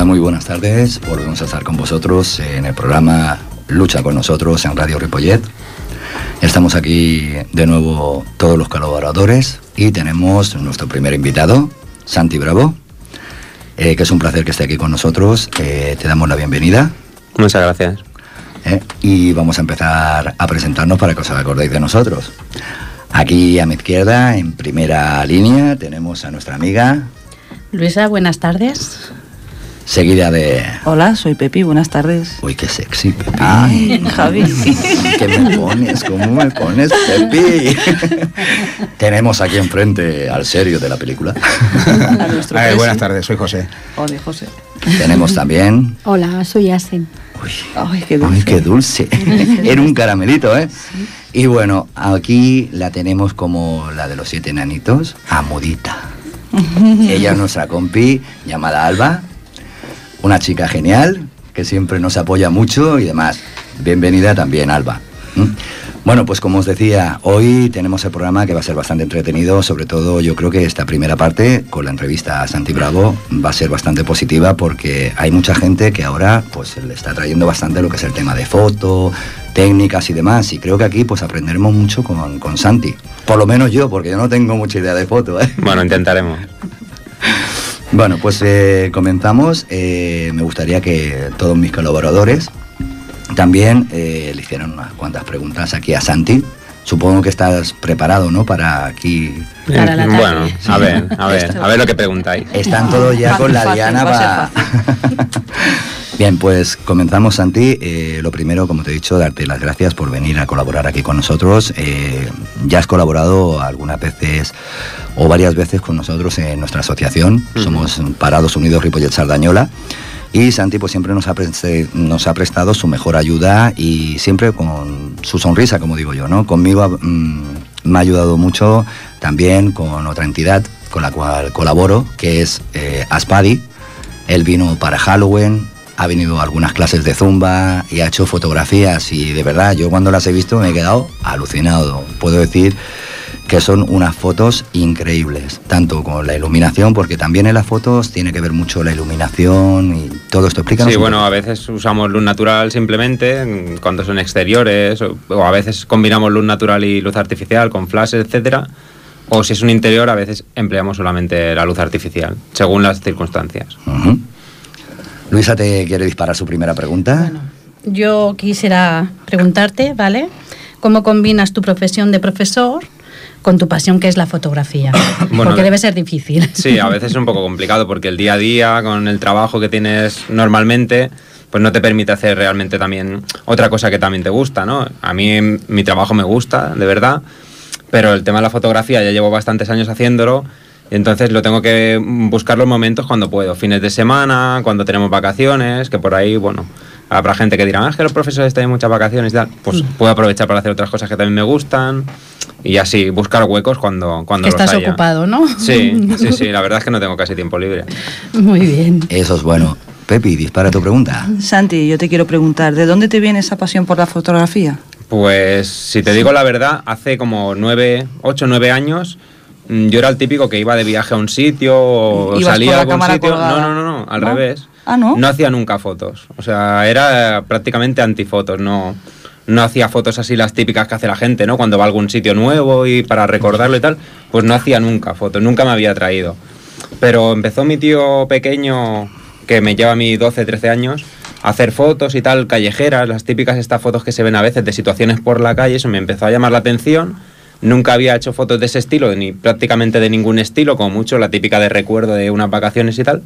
muy buenas tardes. Volvemos a estar con vosotros en el programa Lucha con nosotros en Radio Ripollet. Estamos aquí de nuevo todos los colaboradores y tenemos nuestro primer invitado, Santi Bravo, que es un placer que esté aquí con nosotros. Te damos la bienvenida. Muchas gracias. Y vamos a empezar a presentarnos para que os acordéis de nosotros. Aquí a mi izquierda, en primera línea, tenemos a nuestra amiga Luisa, buenas tardes. Seguida de... Hola, soy Pepi, buenas tardes. Uy, qué sexy, Pepi. Ay, Javi. ¿Qué me pones? ¿Cómo me pones, Pepi? Tenemos aquí enfrente al serio de la película. Buenas tardes, soy José. Hola, José. Tenemos también... Hola, soy Asen. Uy, ay, qué dulce. Ay, qué dulce. Era un caramelito, ¿eh? Sí. Y bueno, aquí la tenemos como la de los 7 enanitos, Amudita. Ella es nuestra compi, llamada Alba. Una chica genial, que siempre nos apoya mucho y demás. Bienvenida también, Alba. Bueno, pues como os decía, hoy tenemos el programa que va a ser bastante entretenido. Sobre todo yo creo que esta primera parte, con la entrevista a Santi Bravo, va a ser bastante positiva porque hay mucha gente que ahora pues le está trayendo bastante lo que es el tema de foto, técnicas y demás. Y creo que aquí pues aprenderemos mucho con Santi. Por lo menos yo, porque yo no tengo mucha idea de foto, ¿eh? Bueno, intentaremos. Bueno, pues comenzamos. Me gustaría que todos mis colaboradores también le hicieran unas cuantas preguntas aquí a Santi. Supongo que estás preparado, ¿no? Para aquí... Para la tarde. Bueno, a ver lo que preguntáis. Están todos ya con la diana para... Bien, pues comenzamos, Santi. Lo primero, como te he dicho, darte las gracias por venir a colaborar aquí con nosotros. Ya has colaborado algunas veces o varias veces con nosotros en nuestra asociación. Somos Parados Unidos Ripollet Sardañola. Y Santi pues siempre nos ha prestado su mejor ayuda y siempre con su sonrisa, como digo yo, ¿no? Conmigo me ha ayudado mucho también con otra entidad con la cual colaboro, que es Aspadi. Él vino para Halloween, ha venido a algunas clases de zumba y ha hecho fotografías y de verdad yo cuando las he visto me he quedado alucinado. Puedo decir que son unas fotos increíbles, tanto con la iluminación, porque también en las fotos tiene que ver mucho la iluminación y todo esto. Explícanos. Sí, bueno, a veces usamos luz natural simplemente cuando son exteriores, o a veces combinamos luz natural y luz artificial con flashes, etcétera. O si es un interior, a veces empleamos solamente la luz artificial, según las circunstancias. Luisa, ¿te quiere disparar su primera pregunta? Bueno, yo quisiera preguntarte, ¿vale? ¿Cómo combinas tu profesión de profesor con tu pasión, que es la fotografía? Bueno, porque debe ser difícil. Sí, a veces es un poco complicado porque el día a día, con el trabajo que tienes normalmente, pues no te permite hacer realmente también otra cosa que también te gusta, ¿no? A mí mi trabajo me gusta, de verdad, pero el tema de la fotografía ya llevo bastantes años haciéndolo y entonces lo tengo que buscar los momentos cuando puedo, fines de semana, cuando tenemos vacaciones, que por ahí, bueno, habrá gente que dirá, es que los profesores tienen muchas vacaciones y tal, pues puedo aprovechar para hacer otras cosas que también me gustan y así buscar huecos cuando los haya. Estás ocupado, ¿no? Sí, la verdad es que no tengo casi tiempo libre. Muy bien. Eso es bueno. Pepi, dispara tu pregunta. Santi, yo te quiero preguntar, ¿de dónde te viene esa pasión por la fotografía? Pues, si te digo la verdad, hace como 8 o 9 años, yo era el típico que iba de viaje a un sitio o salía a algún sitio. No, al revés. Ah, ¿no? No hacía nunca fotos. O sea, era prácticamente antifotos. No hacía fotos así las típicas que hace la gente, ¿no? Cuando va a algún sitio nuevo y para recordarlo y tal, pues no hacía nunca fotos, nunca me había traído. Pero empezó mi tío pequeño, que me lleva a mí 12, 13 años, a hacer fotos y tal, callejeras, las típicas estas fotos que se ven a veces de situaciones por la calle. Eso me empezó a llamar la atención. Nunca había hecho fotos de ese estilo, ni prácticamente de ningún estilo, como mucho la típica de recuerdo de unas vacaciones y tal.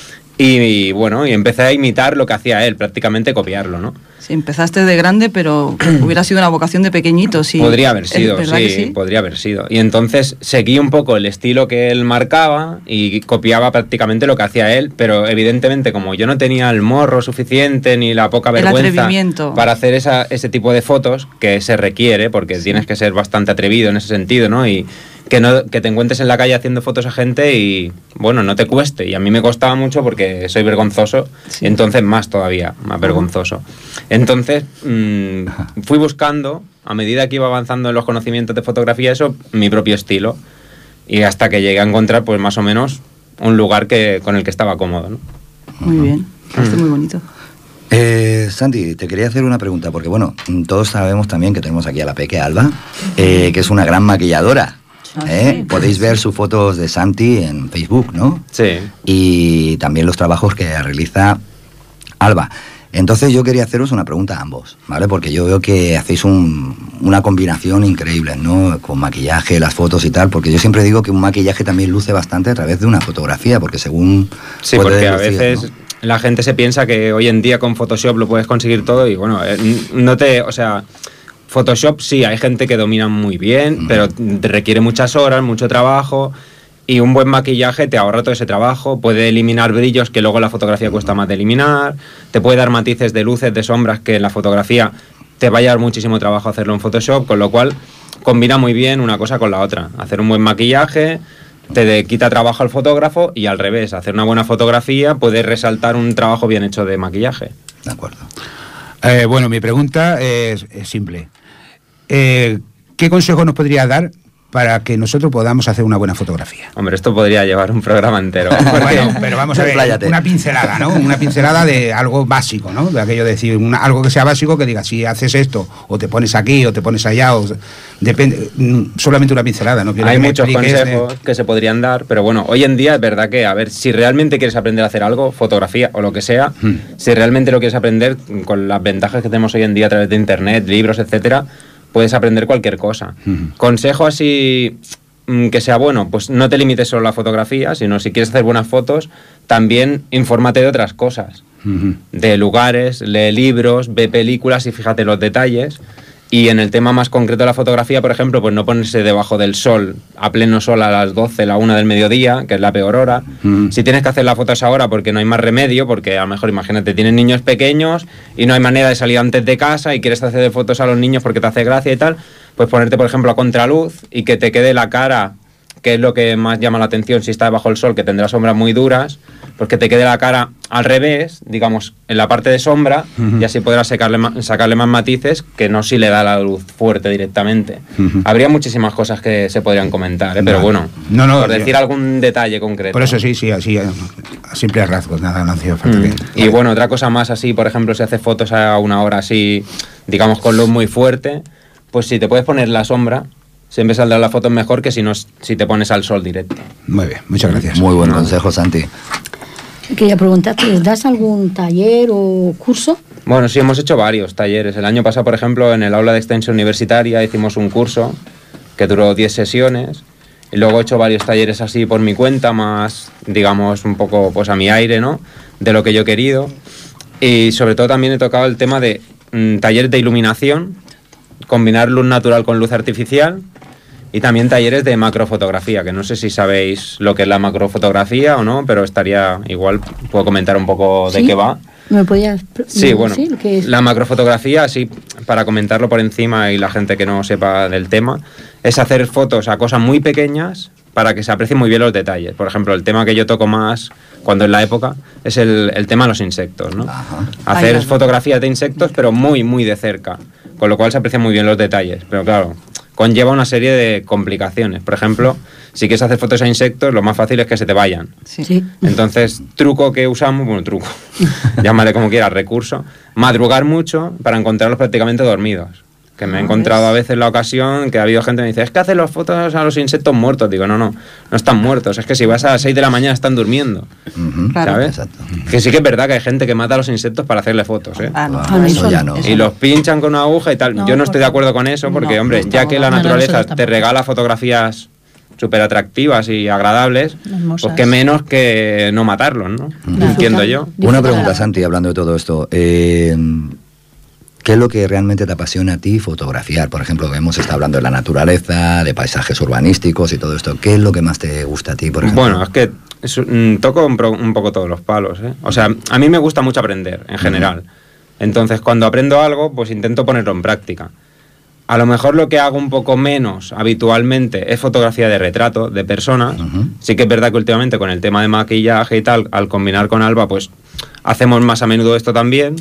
Y bueno, y empecé a imitar lo que hacía él, prácticamente copiarlo, ¿no? Sí, empezaste de grande, pero hubiera sido una vocación de pequeñito, sí. Podría haber sido, sí, podría haber sido. Y entonces seguí un poco el estilo que él marcaba y copiaba prácticamente lo que hacía él, pero evidentemente como yo no tenía el morro suficiente ni la poca vergüenza para hacer ese tipo de fotos que se requiere, porque tienes que ser bastante atrevido en ese sentido, ¿no? Y que te encuentres en la calle haciendo fotos a gente y, bueno, no te cueste. Y a mí me costaba mucho porque soy vergonzoso, y entonces más todavía, más vergonzoso. Entonces fui buscando, a medida que iba avanzando en los conocimientos de fotografía, eso, mi propio estilo. Y hasta que llegué a encontrar, pues más o menos, un lugar con el que estaba cómodo, ¿no? Muy bien, parece muy bonito. Santi, te quería hacer una pregunta, porque bueno, todos sabemos también que tenemos aquí a la Peque Alba, que es una gran maquilladora. Sí, podéis ver sus fotos de Santi en Facebook, ¿no? Sí. Y también los trabajos que realiza Alba. Entonces yo quería haceros una pregunta a ambos, ¿vale? Porque yo veo que hacéis una combinación increíble, ¿no? Con maquillaje, las fotos y tal, porque yo siempre digo que un maquillaje también luce bastante a través de una fotografía, porque según... Sí, porque a veces... ¿no? La gente se piensa que hoy en día con Photoshop lo puedes conseguir todo y bueno, o sea, Photoshop sí, hay gente que domina muy bien, pero requiere muchas horas, mucho trabajo y un buen maquillaje te ahorra todo ese trabajo, puede eliminar brillos que luego la fotografía cuesta más de eliminar, te puede dar matices de luces, de sombras que en la fotografía te va a llevar muchísimo trabajo hacerlo en Photoshop, con lo cual combina muy bien una cosa con la otra, hacer un buen maquillaje... te quita trabajo al fotógrafo y al revés, hacer una buena fotografía puede resaltar un trabajo bien hecho de maquillaje. De acuerdo. Bueno, mi pregunta es simple. ¿Qué consejo nos podría dar para que nosotros podamos hacer una buena fotografía? Hombre, esto podría llevar un programa entero. Bueno, pero vamos a ver, una pincelada, ¿no? Una pincelada de algo básico, ¿no? De aquello de decir, algo que sea básico, que diga, si haces esto, o te pones aquí, o te pones allá, o depende, solamente una pincelada, ¿no? Hay muchos consejos que se podrían dar, pero bueno, hoy en día es verdad que, a ver, si realmente quieres aprender a hacer algo, fotografía o lo que sea, si realmente lo quieres aprender con las ventajas que tenemos hoy en día a través de internet, libros, etcétera, puedes aprender cualquier cosa. Consejo así que sea bueno, pues no te limites solo a la fotografía, sino si quieres hacer buenas fotos, también infórmate de otras cosas, de lugares, lee libros, ve películas y fíjate los detalles. Y en el tema más concreto de la fotografía, por ejemplo, pues no ponerse debajo del sol, a pleno sol a las 12, la 1 del mediodía, que es la peor hora. Si tienes que hacer la foto a esa hora porque no hay más remedio, porque a lo mejor, imagínate, tienes niños pequeños y no hay manera de salir antes de casa y quieres hacer fotos a los niños porque te hace gracia y tal, pues ponerte, por ejemplo, a contraluz y que te quede la cara, que es lo que más llama la atención si está bajo el sol, que tendrá sombras muy duras, pues que te quede la cara al revés, digamos, en la parte de sombra, y así podrás sacarle más matices que no si le da la luz fuerte directamente. Habría muchísimas cosas que se podrían comentar, pero bueno, por decir algún detalle concreto. Por eso sí, así, a simples rasgos, nada, no hacía falta que... Y bueno, otra cosa más así, por ejemplo, si haces fotos a una hora así, digamos, con luz muy fuerte, pues si te puedes poner la sombra, siempre saldrá la foto mejor que si te pones al sol directo. Muy bien, muchas gracias. Muy buen consejo, Santi. Quería preguntarte, ¿les das algún taller o curso? Bueno, sí, hemos hecho varios talleres. El año pasado, por ejemplo, en el aula de extensión universitaria hicimos un curso que duró 10 sesiones. Y luego he hecho varios talleres así por mi cuenta, más, digamos, un poco pues a mi aire, ¿no? De lo que yo he querido. Y sobre todo también he tocado el tema de talleres de iluminación, combinar luz natural con luz artificial, y también talleres de macrofotografía, que no sé si sabéis lo que es la macrofotografía o no, pero estaría igual, puedo comentar un poco de qué va. ¿Me podías sí, bueno, ¿qué es? La macrofotografía, así para comentarlo por encima y la gente que no sepa del tema, es hacer fotos a cosas muy pequeñas para que se aprecien muy bien los detalles. Por ejemplo, el tema que yo toco más cuando es la época es el tema de los insectos, ¿no? Hacer fotografías de insectos, pero muy, muy de cerca, con lo cual se aprecian muy bien los detalles. Pero claro, conlleva una serie de complicaciones. Por ejemplo, si quieres hacer fotos a insectos, lo más fácil es que se te vayan. Sí. Entonces, truco que usamos, bueno, truco, llámale como quieras, recurso, madrugar mucho para encontrarlos prácticamente dormidos. Que me he encontrado a veces la ocasión que ha habido gente que me dice, es que haces las fotos a los insectos muertos. Digo, no están muertos, es que si vas a las 6 de la mañana están durmiendo. ¿Sabes? Exacto. Que sí que es verdad que hay gente que mata a los insectos para hacerle fotos, ¿eh? Eso ya no. Y los pinchan con una aguja y tal. Yo no estoy de acuerdo con eso porque, hombre, ya que la naturaleza te regala fotografías súper atractivas y agradables, pues qué menos que no matarlos, ¿no? Entiendo yo. Una pregunta, Santi, hablando de todo esto. ¿Qué es lo que realmente te apasiona a ti fotografiar? Por ejemplo, hemos estado hablando de la naturaleza, de paisajes urbanísticos y todo esto. ¿Qué es lo que más te gusta a ti, por ejemplo? Bueno, es que toco un poco todos los palos, ¿eh? O sea, a mí me gusta mucho aprender, en general. Entonces, cuando aprendo algo, pues intento ponerlo en práctica. A lo mejor lo que hago un poco menos habitualmente es fotografía de retrato, de personas. Sí que es verdad que últimamente con el tema de maquillaje y tal, al combinar con Alba, pues hacemos más a menudo esto también.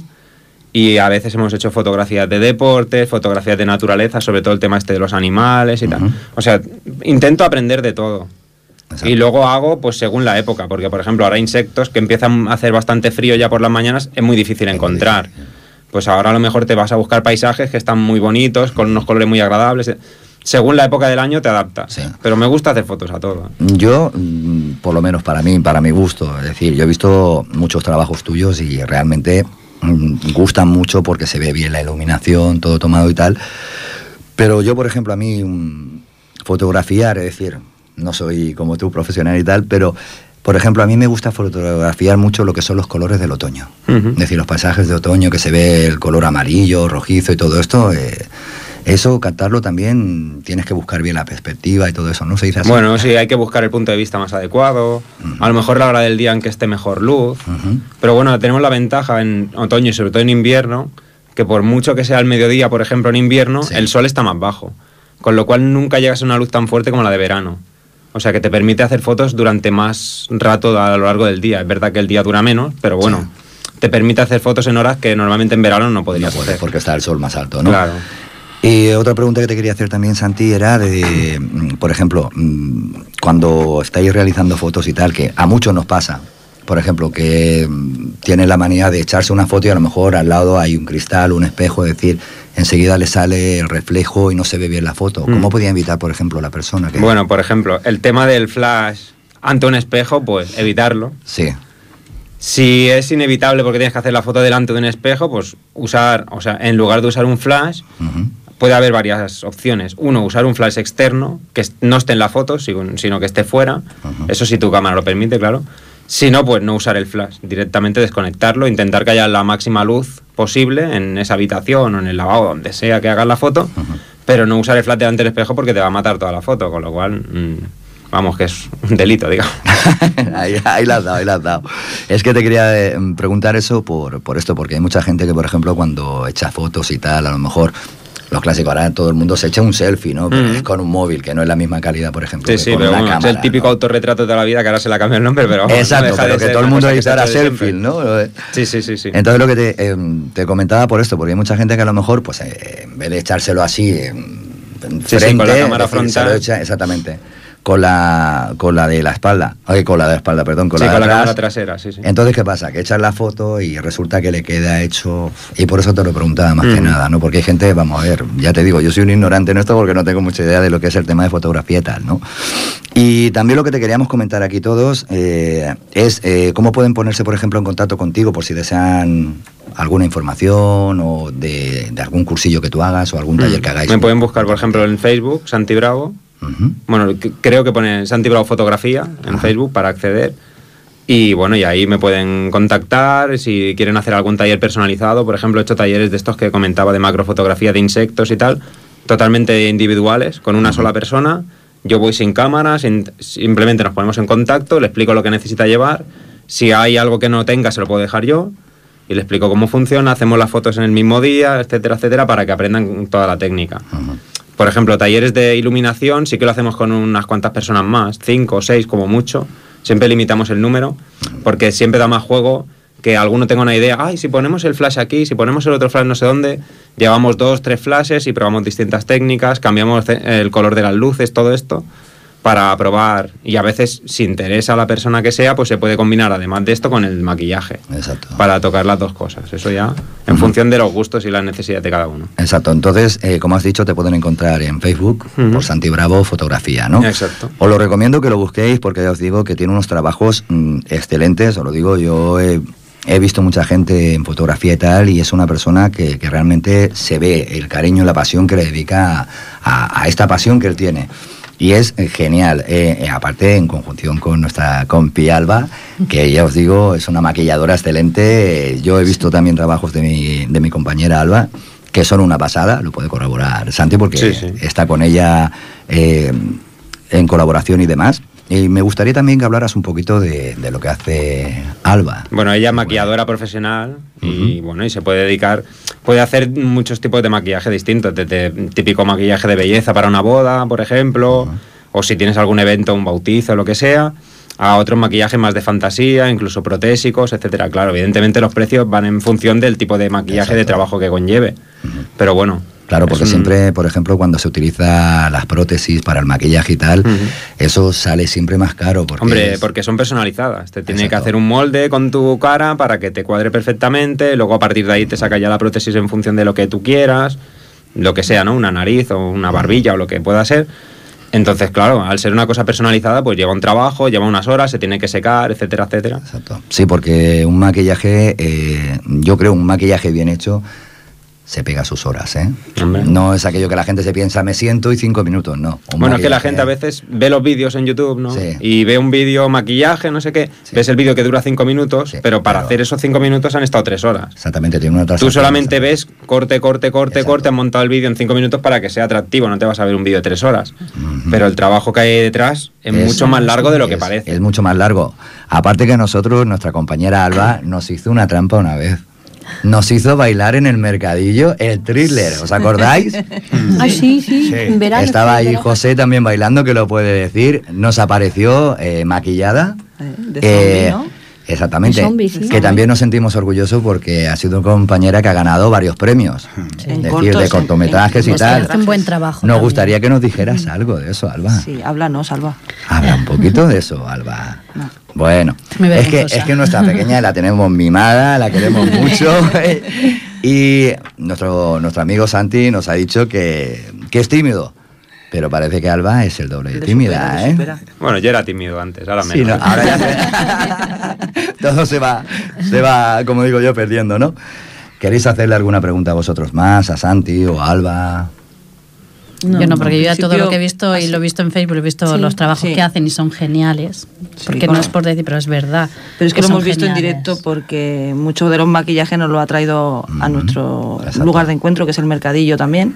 Y a veces hemos hecho fotografías de deportes, fotografías de naturaleza, sobre todo el tema este de los animales y tal. O sea, intento aprender de todo. Y luego hago pues según la época, porque por ejemplo ahora insectos que empiezan a hacer bastante frío ya por las mañanas es muy difícil encontrar. Pues ahora a lo mejor te vas a buscar paisajes que están muy bonitos, con unos colores muy agradables. Según la época del año te adaptas. Sí. Pero me gusta hacer fotos a todo. Yo, por lo menos para mí, para mi gusto, es decir, yo he visto muchos trabajos tuyos y realmente gustan mucho porque se ve bien la iluminación, todo tomado y tal. Pero yo, por ejemplo, a mí fotografiar, es decir, no soy como tú profesional y tal, pero por ejemplo a mí me gusta fotografiar mucho lo que son los colores del otoño. Es decir, los paisajes de otoño, que se ve el color amarillo, rojizo y todo esto. Eso, captarlo también, tienes que buscar bien la perspectiva y todo eso, ¿no? ¿Se dice así? Bueno, sí, hay que buscar el punto de vista más adecuado, a lo mejor la hora del día en que esté mejor luz, pero bueno, tenemos la ventaja en otoño y sobre todo en invierno, que por mucho que sea el mediodía, por ejemplo, en invierno, el sol está más bajo, con lo cual nunca llegas a una luz tan fuerte como la de verano. O sea, que te permite hacer fotos durante más rato a lo largo del día. Es verdad que el día dura menos, pero bueno, te permite hacer fotos en horas que normalmente en verano no podrías hacer. Porque está el sol más alto, ¿no? Claro. Y otra pregunta que te quería hacer también, Santi, era de, por ejemplo, cuando estáis realizando fotos y tal, que a muchos nos pasa, por ejemplo, que tienen la manía de echarse una foto y a lo mejor al lado hay un cristal, un espejo, es decir, enseguida le sale el reflejo y no se ve bien la foto. ¿Cómo podía evitar, por ejemplo, la persona que... Bueno, por ejemplo, el tema del flash ante un espejo, pues evitarlo. Sí. Si es inevitable porque tienes que hacer la foto delante de un espejo, pues usar, o sea, en lugar de usar un flash, puede haber varias opciones. Uno, usar un flash externo, que no esté en la foto, sino que esté fuera. Eso si tu cámara lo permite, claro. Si no, pues no usar el flash, directamente desconectarlo, intentar que haya la máxima luz posible en esa habitación o en el lavabo, donde sea que hagas la foto, pero no usar el flash delante del espejo porque te va a matar toda la foto, con lo cual... vamos, que es un delito, digamos. ahí la has dado. Es que te quería preguntar eso por esto, porque hay mucha gente que, por ejemplo, cuando echa fotos y tal, a lo mejor... Los clásicos, ahora todo el mundo se echa un selfie, ¿no? Pero es con un móvil, que no es la misma calidad, por ejemplo. Sí, pero bueno, cámara, es el típico autorretrato de toda la vida, que ahora se le cambia el nombre, pero... Exacto, pero que todo el mundo dice ahora selfie, ¿no? Sí. Entonces lo que te comentaba por esto, porque hay mucha gente que a lo mejor, pues en vez de echárselo así, frente, con la cámara frontal... Exactamente. Con la de la espalda, con la cámara trasera, sí. Entonces, ¿qué pasa? Que echas la foto y resulta que le queda hecho... Y por eso te lo preguntaba más que nada, ¿no? Porque hay gente, vamos a ver, ya te digo, yo soy un ignorante en esto porque no tengo mucha idea de lo que es el tema de fotografía y tal, ¿no? Y también lo que te queríamos comentar aquí todos es cómo pueden ponerse, por ejemplo, en contacto contigo por si desean alguna información o de algún cursillo que tú hagas o algún taller que hagáis. Me pueden buscar, por ejemplo, en Facebook, Santi Bravo. Bueno, creo que pone Santi Bravo Fotografía en Facebook para acceder. Y bueno, y ahí me pueden contactar si quieren hacer algún taller personalizado. Por ejemplo, he hecho talleres de estos que comentaba de macrofotografía de insectos y tal, totalmente individuales, con una sola persona. Yo voy sin cámara, simplemente nos ponemos en contacto, le explico lo que necesita llevar. Si hay algo que no tenga, se lo puedo dejar yo. Y le explico cómo funciona, hacemos las fotos en el mismo día, etcétera, etcétera, para que aprendan toda la técnica. Por ejemplo, talleres de iluminación sí que lo hacemos con unas cuantas personas más, 5 o 6 como mucho. Siempre limitamos el número, porque siempre da más juego que alguno tenga una idea. Ay, si ponemos el flash aquí, si ponemos el otro flash no sé dónde, llevamos 2, 3 flashes y probamos distintas técnicas, cambiamos el color de las luces, todo esto, para probar. Y a veces, si interesa a la persona que sea, pues se puede combinar además de esto con el maquillaje. Exacto. Para tocar las dos cosas. Eso ya en función de los gustos y las necesidades de cada uno. Exacto. Entonces, como has dicho, te pueden encontrar en Facebook por Santi Bravo Fotografía, ¿no? Exacto. Os lo recomiendo que lo busquéis porque ya os digo que tiene unos trabajos excelentes. Os lo digo, yo he visto mucha gente en fotografía y tal, y es una persona que realmente se ve el cariño y la pasión que le dedica a esta pasión que él tiene. Y es genial, aparte en conjunción con nuestra compi Alba, que ya os digo, es una maquilladora excelente. Yo he visto también trabajos de mi compañera Alba, que son una pasada, lo puede corroborar Santi, porque está con ella en colaboración y demás. Y me gustaría también que hablaras un poquito de lo que hace Alba. Bueno, ella es maquilladora profesional y bueno, y se puede dedicar, puede hacer muchos tipos de maquillaje distintos, desde típico maquillaje de belleza para una boda, por ejemplo, o si tienes algún evento, un bautizo, lo que sea, a otros maquillajes más de fantasía, incluso protésicos, etcétera. Claro, evidentemente los precios van en función del tipo de maquillaje de trabajo que conlleve, pero bueno, Claro, porque siempre, por ejemplo, cuando se utiliza las prótesis para el maquillaje y tal, eso sale siempre más caro. Porque son personalizadas. Te tiene que hacer un molde con tu cara para que te cuadre perfectamente, luego a partir de ahí te saca ya la prótesis en función de lo que tú quieras, lo que sea, ¿no? Una nariz o una barbilla o lo que pueda ser. Entonces, claro, al ser una cosa personalizada, pues lleva un trabajo, lleva unas horas, se tiene que secar, etcétera, etcétera. Exacto. Sí, porque un maquillaje, yo creo un maquillaje bien hecho se pega sus horas, ¿eh? Hombre. No es aquello que la gente se piensa, me siento y 5 minutos, no. Bueno, es que la gente a veces ve los vídeos en YouTube, ¿no? Sí. Y ve un vídeo maquillaje, no sé qué, ves el vídeo que dura 5 minutos, pero para hacer esos 5 minutos han estado 3 horas. Exactamente, tiene una otra. Tú solamente ves corte, han montado el vídeo en 5 minutos para que sea atractivo, no te vas a ver un vídeo de 3 horas. Pero el trabajo que hay detrás es mucho más largo de lo que parece. Es mucho más largo. Aparte que nosotros, nuestra compañera Alba, nos hizo una trampa una vez. Nos hizo bailar en el mercadillo el Thriller, ¿os acordáis? Sí. En verano, estaba ahí José también bailando, que lo puede decir. Nos apareció maquillada. De zombie, ¿no? Exactamente. Zombie, sí. Que también nos sentimos orgullosos porque ha sido una compañera que ha ganado varios premios. Es decir, de cortometrajes y tal. Hace un buen trabajo. Nos gustaría que nos dijeras algo de eso, Alba. Sí, háblanos, Alba. Habla un poquito de eso, Alba. No. Bueno, es que nuestra pequeña la tenemos mimada, la queremos mucho. Y nuestro amigo Santi nos ha dicho que es tímido. Pero parece que Alba es el doble de tímida, ¿eh? Bueno, yo era tímido antes, ahora menos. Sí, no, ahora ya todo se va, como digo yo, perdiendo, ¿no? ¿Queréis hacerle alguna pregunta a vosotros más, a Santi o a Alba? No, yo no, porque yo ya todo lo que he visto y lo he visto en Facebook, he visto los trabajos que hacen y son geniales. Porque no es por decir, pero es verdad. Pero es que lo hemos visto en directo porque mucho de los maquillajes nos lo ha traído a nuestro lugar de encuentro, que es el mercadillo también.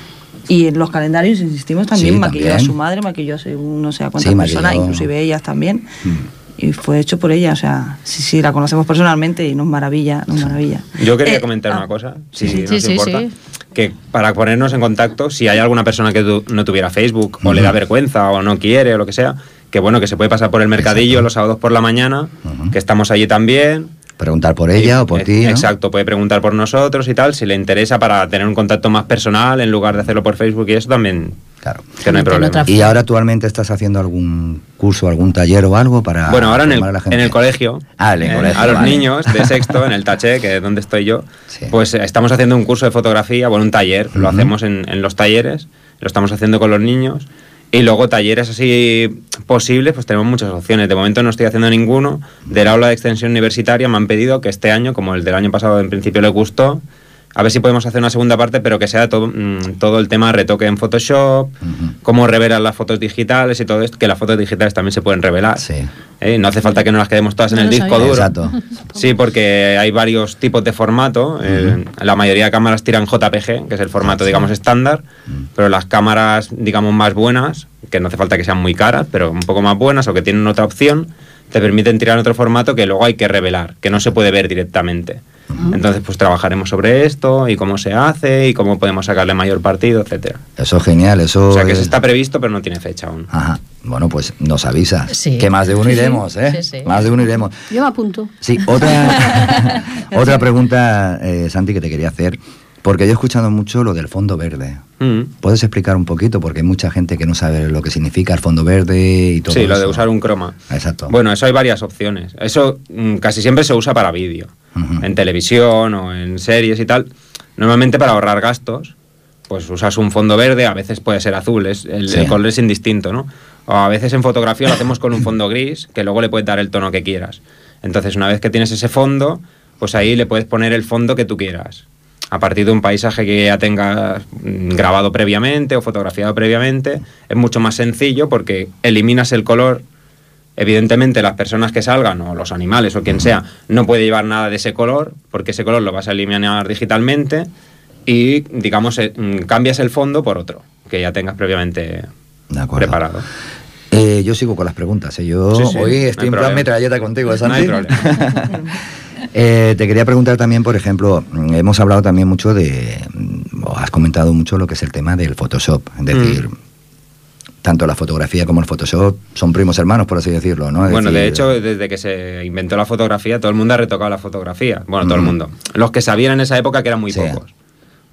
Y en los calendarios, insistimos, también maquilló a su madre, maquilló a no sé a cuántas personas, inclusive ellas también. Y fue hecho por ella, o sea, sí, la conocemos personalmente y nos maravilla. Yo quería comentar una cosa, si nos importa, que para ponernos en contacto, si hay alguna persona que no tuviera Facebook, o le da vergüenza, o no quiere, o lo que sea, que bueno, que se puede pasar por el mercadillo los sábados por la mañana, que estamos allí también. Preguntar por ella o por ti, ¿no? Exacto, puede preguntar por nosotros y tal, si le interesa, para tener un contacto más personal en lugar de hacerlo por Facebook y eso también. Claro. Que no hay problema. ¿Y ahora actualmente estás haciendo algún curso, algún taller o algo para Bueno, ahora en el colegio, en el colegio, a los niños de sexto, en el Taché, que es donde estoy yo, pues estamos haciendo un curso de fotografía, un taller, lo hacemos en los talleres, lo estamos haciendo con los niños. Y luego talleres así posibles, pues tenemos muchas opciones. De momento no estoy haciendo ninguno. Del aula de extensión universitaria me han pedido que este año, como el del año pasado en principio les gustó, a ver si podemos hacer una segunda parte, pero que sea todo el tema retoque en Photoshop, cómo revelar las fotos digitales y todo esto, que las fotos digitales también se pueden revelar. Sí. No hace falta que nos las quedemos todas en el disco duro. Exacto. Sí, porque hay varios tipos de formato. La mayoría de cámaras tiran JPG, que es el formato, digamos, estándar, pero las cámaras, digamos, más buenas, que no hace falta que sean muy caras, pero un poco más buenas o que tienen otra opción, te permiten tirar en otro formato que luego hay que revelar, que no se puede ver directamente. Entonces, pues trabajaremos sobre esto y cómo se hace y cómo podemos sacarle mayor partido, etcétera. Eso es genial, eso. O sea, que eso está previsto, pero no tiene fecha aún. Ajá. Bueno, pues nos avisas. Sí. Que más de uno iremos, ¿eh? Sí. Más de uno iremos. Yo me apunto. Sí, otra pregunta, Santi, que te quería hacer. Porque yo he escuchado mucho lo del fondo verde. ¿Puedes explicar un poquito? Porque hay mucha gente que no sabe lo que significa el fondo verde y todo eso. Sí, lo de usar un croma. Exacto. Bueno, eso hay varias opciones. Eso casi siempre se usa para vídeo. En televisión o en series y tal. Normalmente para ahorrar gastos, pues usas un fondo verde, a veces puede ser azul, el color es indistinto, ¿no? O a veces en fotografía lo hacemos con un fondo gris, que luego le puedes dar el tono que quieras. Entonces, una vez que tienes ese fondo, pues ahí le puedes poner el fondo que tú quieras. A partir de un paisaje que ya tengas grabado previamente o fotografiado previamente, es mucho más sencillo porque eliminas el color. Evidentemente las personas que salgan, o los animales o quien sea, no puede llevar nada de ese color, porque ese color lo vas a eliminar digitalmente y, digamos, cambias el fondo por otro, que ya tengas previamente preparado. Yo sigo con las preguntas. Yo hoy estoy en plan metralleta contigo, Santi. No hay problema. Te quería preguntar también, por ejemplo, hemos hablado también mucho o has comentado mucho lo que es el tema del Photoshop, es decir, tanto la fotografía como el Photoshop son primos hermanos, por así decirlo, ¿no? Bueno, de hecho, desde que se inventó la fotografía, todo el mundo ha retocado la fotografía. Bueno, todo el mundo. Los que sabían en esa época, que eran muy pocos,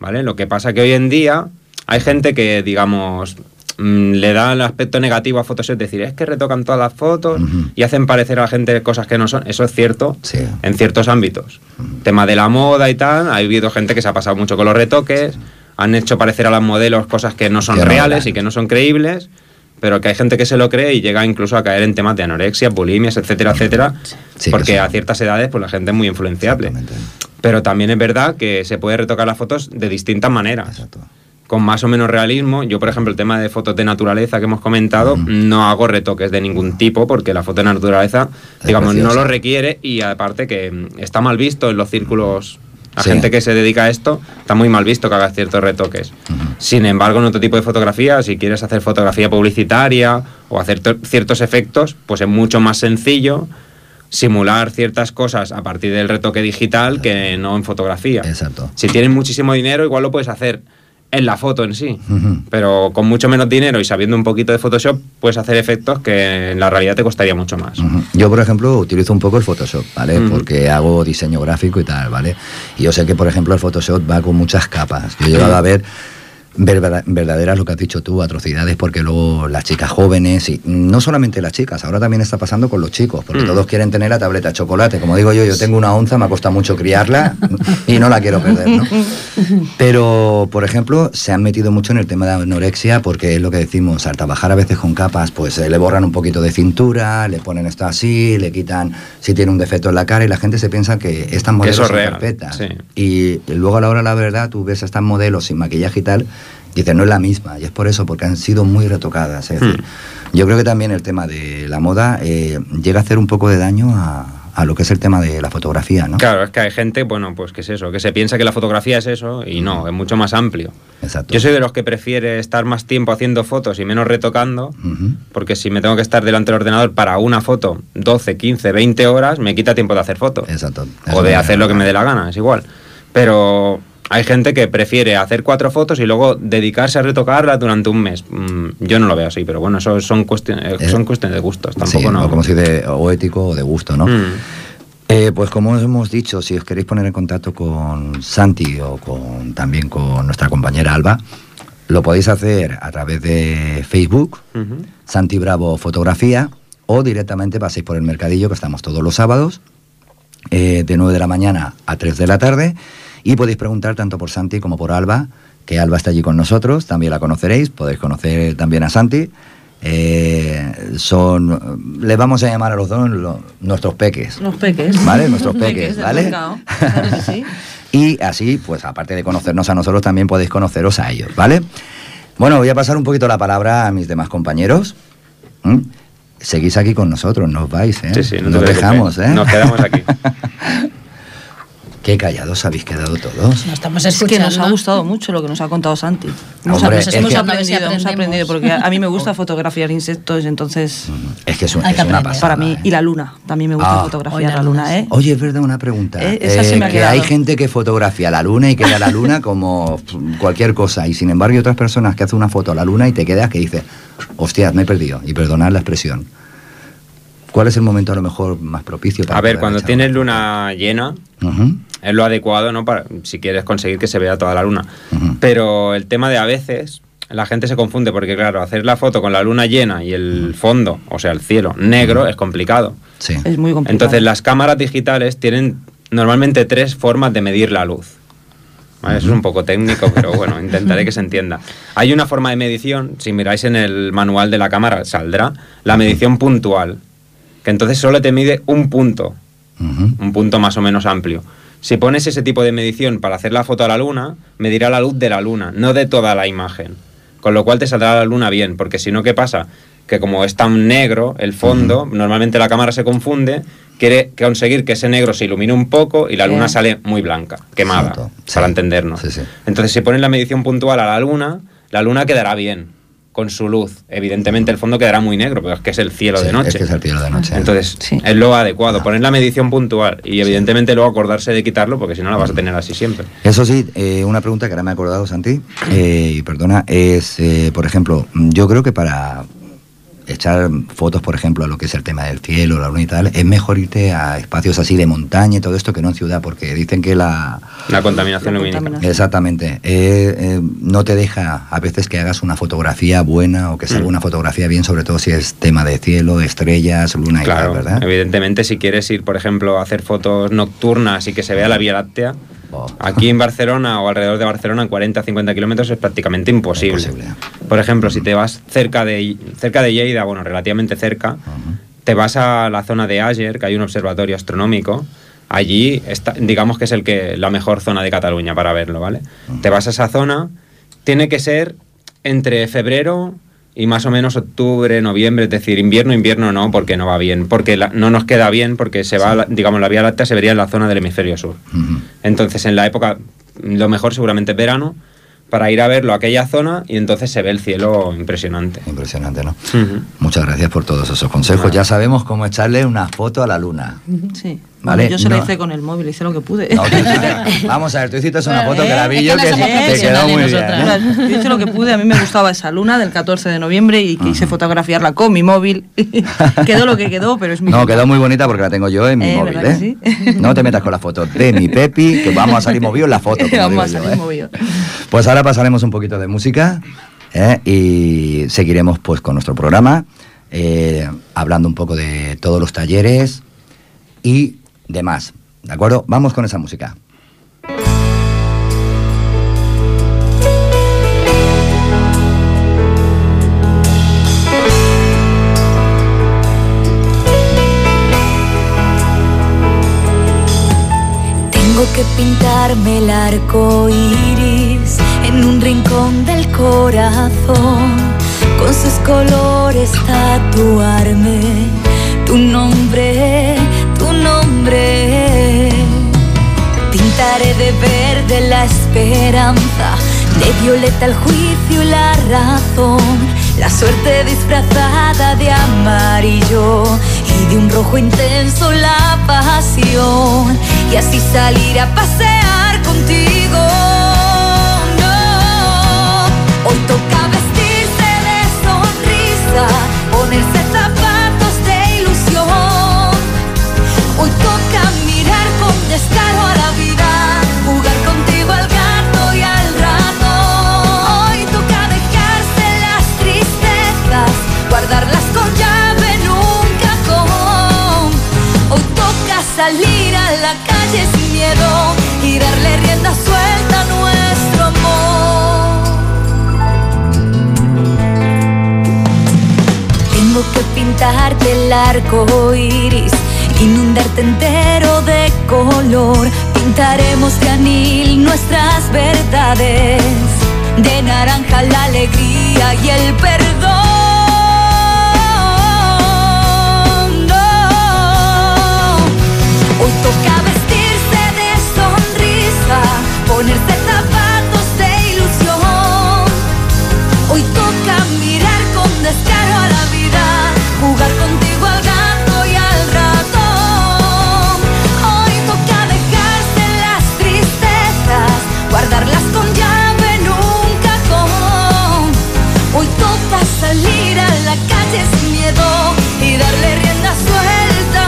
¿vale? Lo que pasa que hoy en día hay gente que, digamos, le da el aspecto negativo a Photoshop, es decir, es que retocan todas las fotos y hacen parecer a la gente cosas que no son. Eso es cierto en ciertos ámbitos. Tema de la moda y tal, ha habido gente que se ha pasado mucho con los retoques, han hecho parecer a los modelos cosas que no son reales y que no son creíbles, pero que hay gente que se lo cree y llega incluso a caer en temas de anorexia, bulimias, etcétera, etcétera, porque a ciertas edades pues la gente es muy influenciable. Pero también es verdad que se puede retocar las fotos de distintas maneras. Exacto. Con más o menos realismo. Yo, por ejemplo, el tema de fotos de naturaleza que hemos comentado, no hago retoques de ningún tipo porque la foto de naturaleza, digamos, no lo requiere, y aparte que está mal visto en los círculos. La gente que se dedica a esto está muy mal visto que haga ciertos retoques. Sin embargo, en otro tipo de fotografía, si quieres hacer fotografía publicitaria o hacer ciertos efectos, pues es mucho más sencillo simular ciertas cosas a partir del retoque digital que no en fotografía. Exacto. Si tienes muchísimo dinero, igual lo puedes hacer en la foto en sí, pero con mucho menos dinero y sabiendo un poquito de Photoshop puedes hacer efectos que en la realidad te costaría mucho más. Yo, por ejemplo, utilizo un poco el Photoshop, ¿vale? Porque hago diseño gráfico y tal, ¿vale? Y yo sé que, por ejemplo, el Photoshop va con muchas capas. Yo he llegado a ver verdaderas, lo que has dicho tú, atrocidades, porque luego las chicas jóvenes, y no solamente las chicas, ahora también está pasando con los chicos, porque todos quieren tener la tableta de chocolate. Como digo yo tengo una onza, me ha costado mucho criarla y no la quiero perder, ¿no? Pero, por ejemplo, se han metido mucho en el tema de anorexia, porque es lo que decimos, al trabajar a veces con capas, pues le borran un poquito de cintura, le ponen esto así, le quitan si tiene un defecto en la cara, y la gente se piensa que estas modelos son perfectas. Y luego a la hora de la verdad, tú ves a estas modelos sin maquillaje y tal, dice, no es la misma, y es por eso, porque han sido muy retocadas. Es decir, yo creo que también el tema de la moda llega a hacer un poco de daño a lo que es el tema de la fotografía, ¿no? Claro, es que hay gente, bueno, pues que es eso, que se piensa que la fotografía es eso, y no, es mucho más amplio. Exacto. Yo soy de los que prefiere estar más tiempo haciendo fotos y menos retocando, porque si me tengo que estar delante del ordenador para una foto 12, 15, 20 horas, me quita tiempo de hacer fotos. Exacto. O de hacer lo que me dé la gana, es igual. Pero hay gente que prefiere hacer 4 fotos y luego dedicarse a retocarlas durante un mes. Yo no lo veo así, pero bueno, eso son cuestiones de gustos. Tampoco no. Como si o ético o de gusto, ¿no? Pues como hemos dicho, si os queréis poner en contacto con Santi o también con nuestra compañera Alba, lo podéis hacer a través de Facebook, Santi Bravo Fotografía, o directamente paséis por el mercadillo, que estamos todos los sábados, de 9 de la mañana a 3 de la tarde. Y podéis preguntar tanto por Santi como por Alba, que Alba está allí con nosotros, también la conoceréis, podéis conocer también a Santi. Les vamos a llamar a los dos nuestros peques. Los peques. ¿Vale? Nuestros peques, ¿vale? Claro que sí. Y así, pues aparte de conocernos a nosotros, también podéis conoceros a ellos, ¿vale? Bueno, voy a pasar un poquito la palabra a mis demás compañeros. Seguís aquí con nosotros, no os vais, ¿eh? Sí, no nos dejamos, ¿eh? Nos quedamos aquí. Qué callados habéis quedado todos. No estamos escuchando. Es que nos ha gustado mucho lo que nos ha contado Santi. Hemos aprendido, porque a mí me gusta fotografiar insectos, entonces es que es una pasada. Para mí, y la luna, también me gusta fotografiar la luna, ¿eh? Oye, es verdad, una pregunta. Esa sí me ha que quedado. Hay gente que fotografía la luna y queda la luna como cualquier cosa, y sin embargo hay otras personas que hacen una foto a la luna y te quedas que dices, hostias, me he perdido, y perdonad la expresión. ¿Cuál es el momento a lo mejor más propicio para... A ver, cuando tienes luna llena, es lo adecuado, ¿no? Para, si quieres conseguir que se vea toda la luna. Pero el tema de a veces, la gente se confunde, porque claro, hacer la foto con la luna llena y el fondo, o sea, el cielo, negro, es complicado. Sí. Es muy complicado. Entonces las cámaras digitales tienen normalmente 3 formas de medir la luz. ¿Vale? Eso es un poco técnico, pero bueno, intentaré que se entienda. Hay una forma de medición, si miráis en el manual de la cámara, saldrá la medición puntual, que entonces solo te mide un punto más o menos amplio. Si pones ese tipo de medición para hacer la foto a la luna, medirá la luz de la luna, no de toda la imagen. Con lo cual te saldrá la luna bien, porque si no, ¿qué pasa? Que como es tan negro el fondo, normalmente la cámara se confunde, quiere conseguir que ese negro se ilumine un poco y la luna sale muy blanca, quemada, para entendernos. Sí. Entonces, si pones la medición puntual a la luna quedará bien con su luz. Evidentemente el fondo quedará muy negro, pero es que es el cielo de noche. Es que es el cielo de noche. Entonces, es lo adecuado, poner la medición puntual y evidentemente luego acordarse de quitarlo, porque si no la vas a tener así siempre. Eso sí, una pregunta que ahora me he acordado, Santi, y perdona, es, por ejemplo, yo creo que para echar fotos, por ejemplo, a lo que es el tema del cielo, la luna y tal, es mejor irte a espacios así de montaña y todo esto que no en ciudad, porque dicen que la contaminación lumínica. Exactamente. No te deja a veces que hagas una fotografía buena o que salga una fotografía bien, sobre todo si es tema de cielo, estrellas, luna y tal, ¿verdad? Evidentemente, si quieres ir, por ejemplo, a hacer fotos nocturnas y que se vea la Vía Láctea, aquí en Barcelona o alrededor de Barcelona, en 40-50 kilómetros, es prácticamente imposible. Por ejemplo, si te vas cerca de Lleida, bueno, relativamente cerca, te vas a la zona de Àger, que hay un observatorio astronómico. Allí está, digamos que es la mejor zona de Cataluña para verlo, ¿vale? Te vas a esa zona, tiene que ser entre febrero y más o menos octubre, noviembre, es decir, invierno no, porque no va bien, porque no nos queda bien, porque se va, digamos, la Vía Láctea se vería en la zona del hemisferio sur. Entonces, en la época, lo mejor seguramente es verano, para ir a verlo a aquella zona, y entonces se ve el cielo impresionante. Impresionante, ¿no? Muchas gracias por todos esos consejos. Ya sabemos cómo echarle una foto a la luna. Sí. ¿Vale? Yo se la hice con el móvil, hice lo que pude. No, vamos a ver, tú hiciste una foto que la vi yo, que te quedó muy bien. Yo hice lo que pude, a mí me gustaba esa luna del 14 de noviembre y quise fotografiarla con mi móvil. Quedó lo que quedó, pero es muy... No, quedó muy bonita porque la tengo yo en mi móvil, ¿eh? Sí? No te metas con la foto de mi Pepi, que vamos a salir movidos en la foto. Vamos a salir movidos. Pues ahora pasaremos un poquito de música y seguiremos pues con nuestro programa, hablando un poco de todos los talleres y demás, ¿de acuerdo? Vamos con esa música. Tengo que pintarme el arco iris en un rincón del corazón, con sus colores tatuarme tu nombre. Pintaré de verde la esperanza, de violeta el juicio y la razón, la suerte disfrazada de amarillo y de un rojo intenso la pasión, y así salir a pasear contigo. No, hoy toca vestirse de sonrisa, ponerse zapatos de ilusión. Hoy toca mirar con descaro a la vida, jugar contigo al gato y al ratón. Hoy toca dejarse las tristezas, guardarlas con llave en un cajón. Hoy toca salir a la calle sin miedo y darle rienda suelta a nuestro amor. Tengo que pintarte el arco iris, inundarte entero de color. Pintaremos de anil nuestras verdades, de naranja la alegría y el perdón. No. Hoy toca vestirse de sonrisa, ponerse zapatos de ilusión. Hoy toca mirar con descaro a la vida, jugar contigo al gato y al ratón. Hoy toca dejarse las tristezas, guardarlas con llave en un cajón. Hoy toca salir a la calle sin miedo y darle rienda suelta.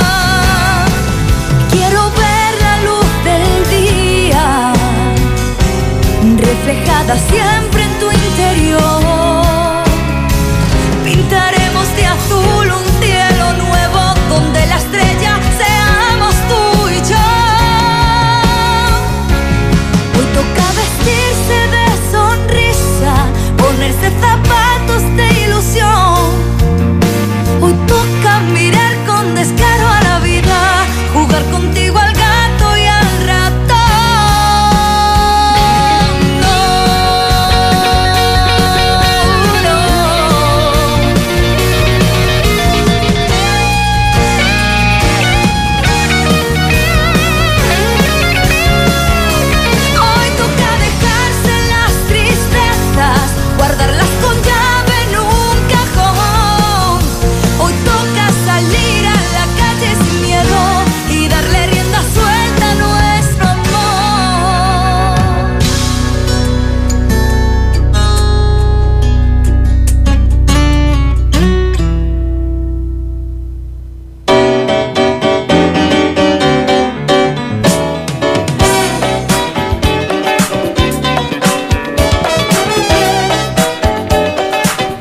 Quiero ver la luz del día reflejada siempre en tu interior. Pintaremos de azul un cielo nuevo donde la estrella seamos tú y yo. Hoy toca vestirse de sonrisa, ponerse zapatos de ilusión. Hoy toca mirar con descaro a la vida, jugar contigo al gato y al ratón. No.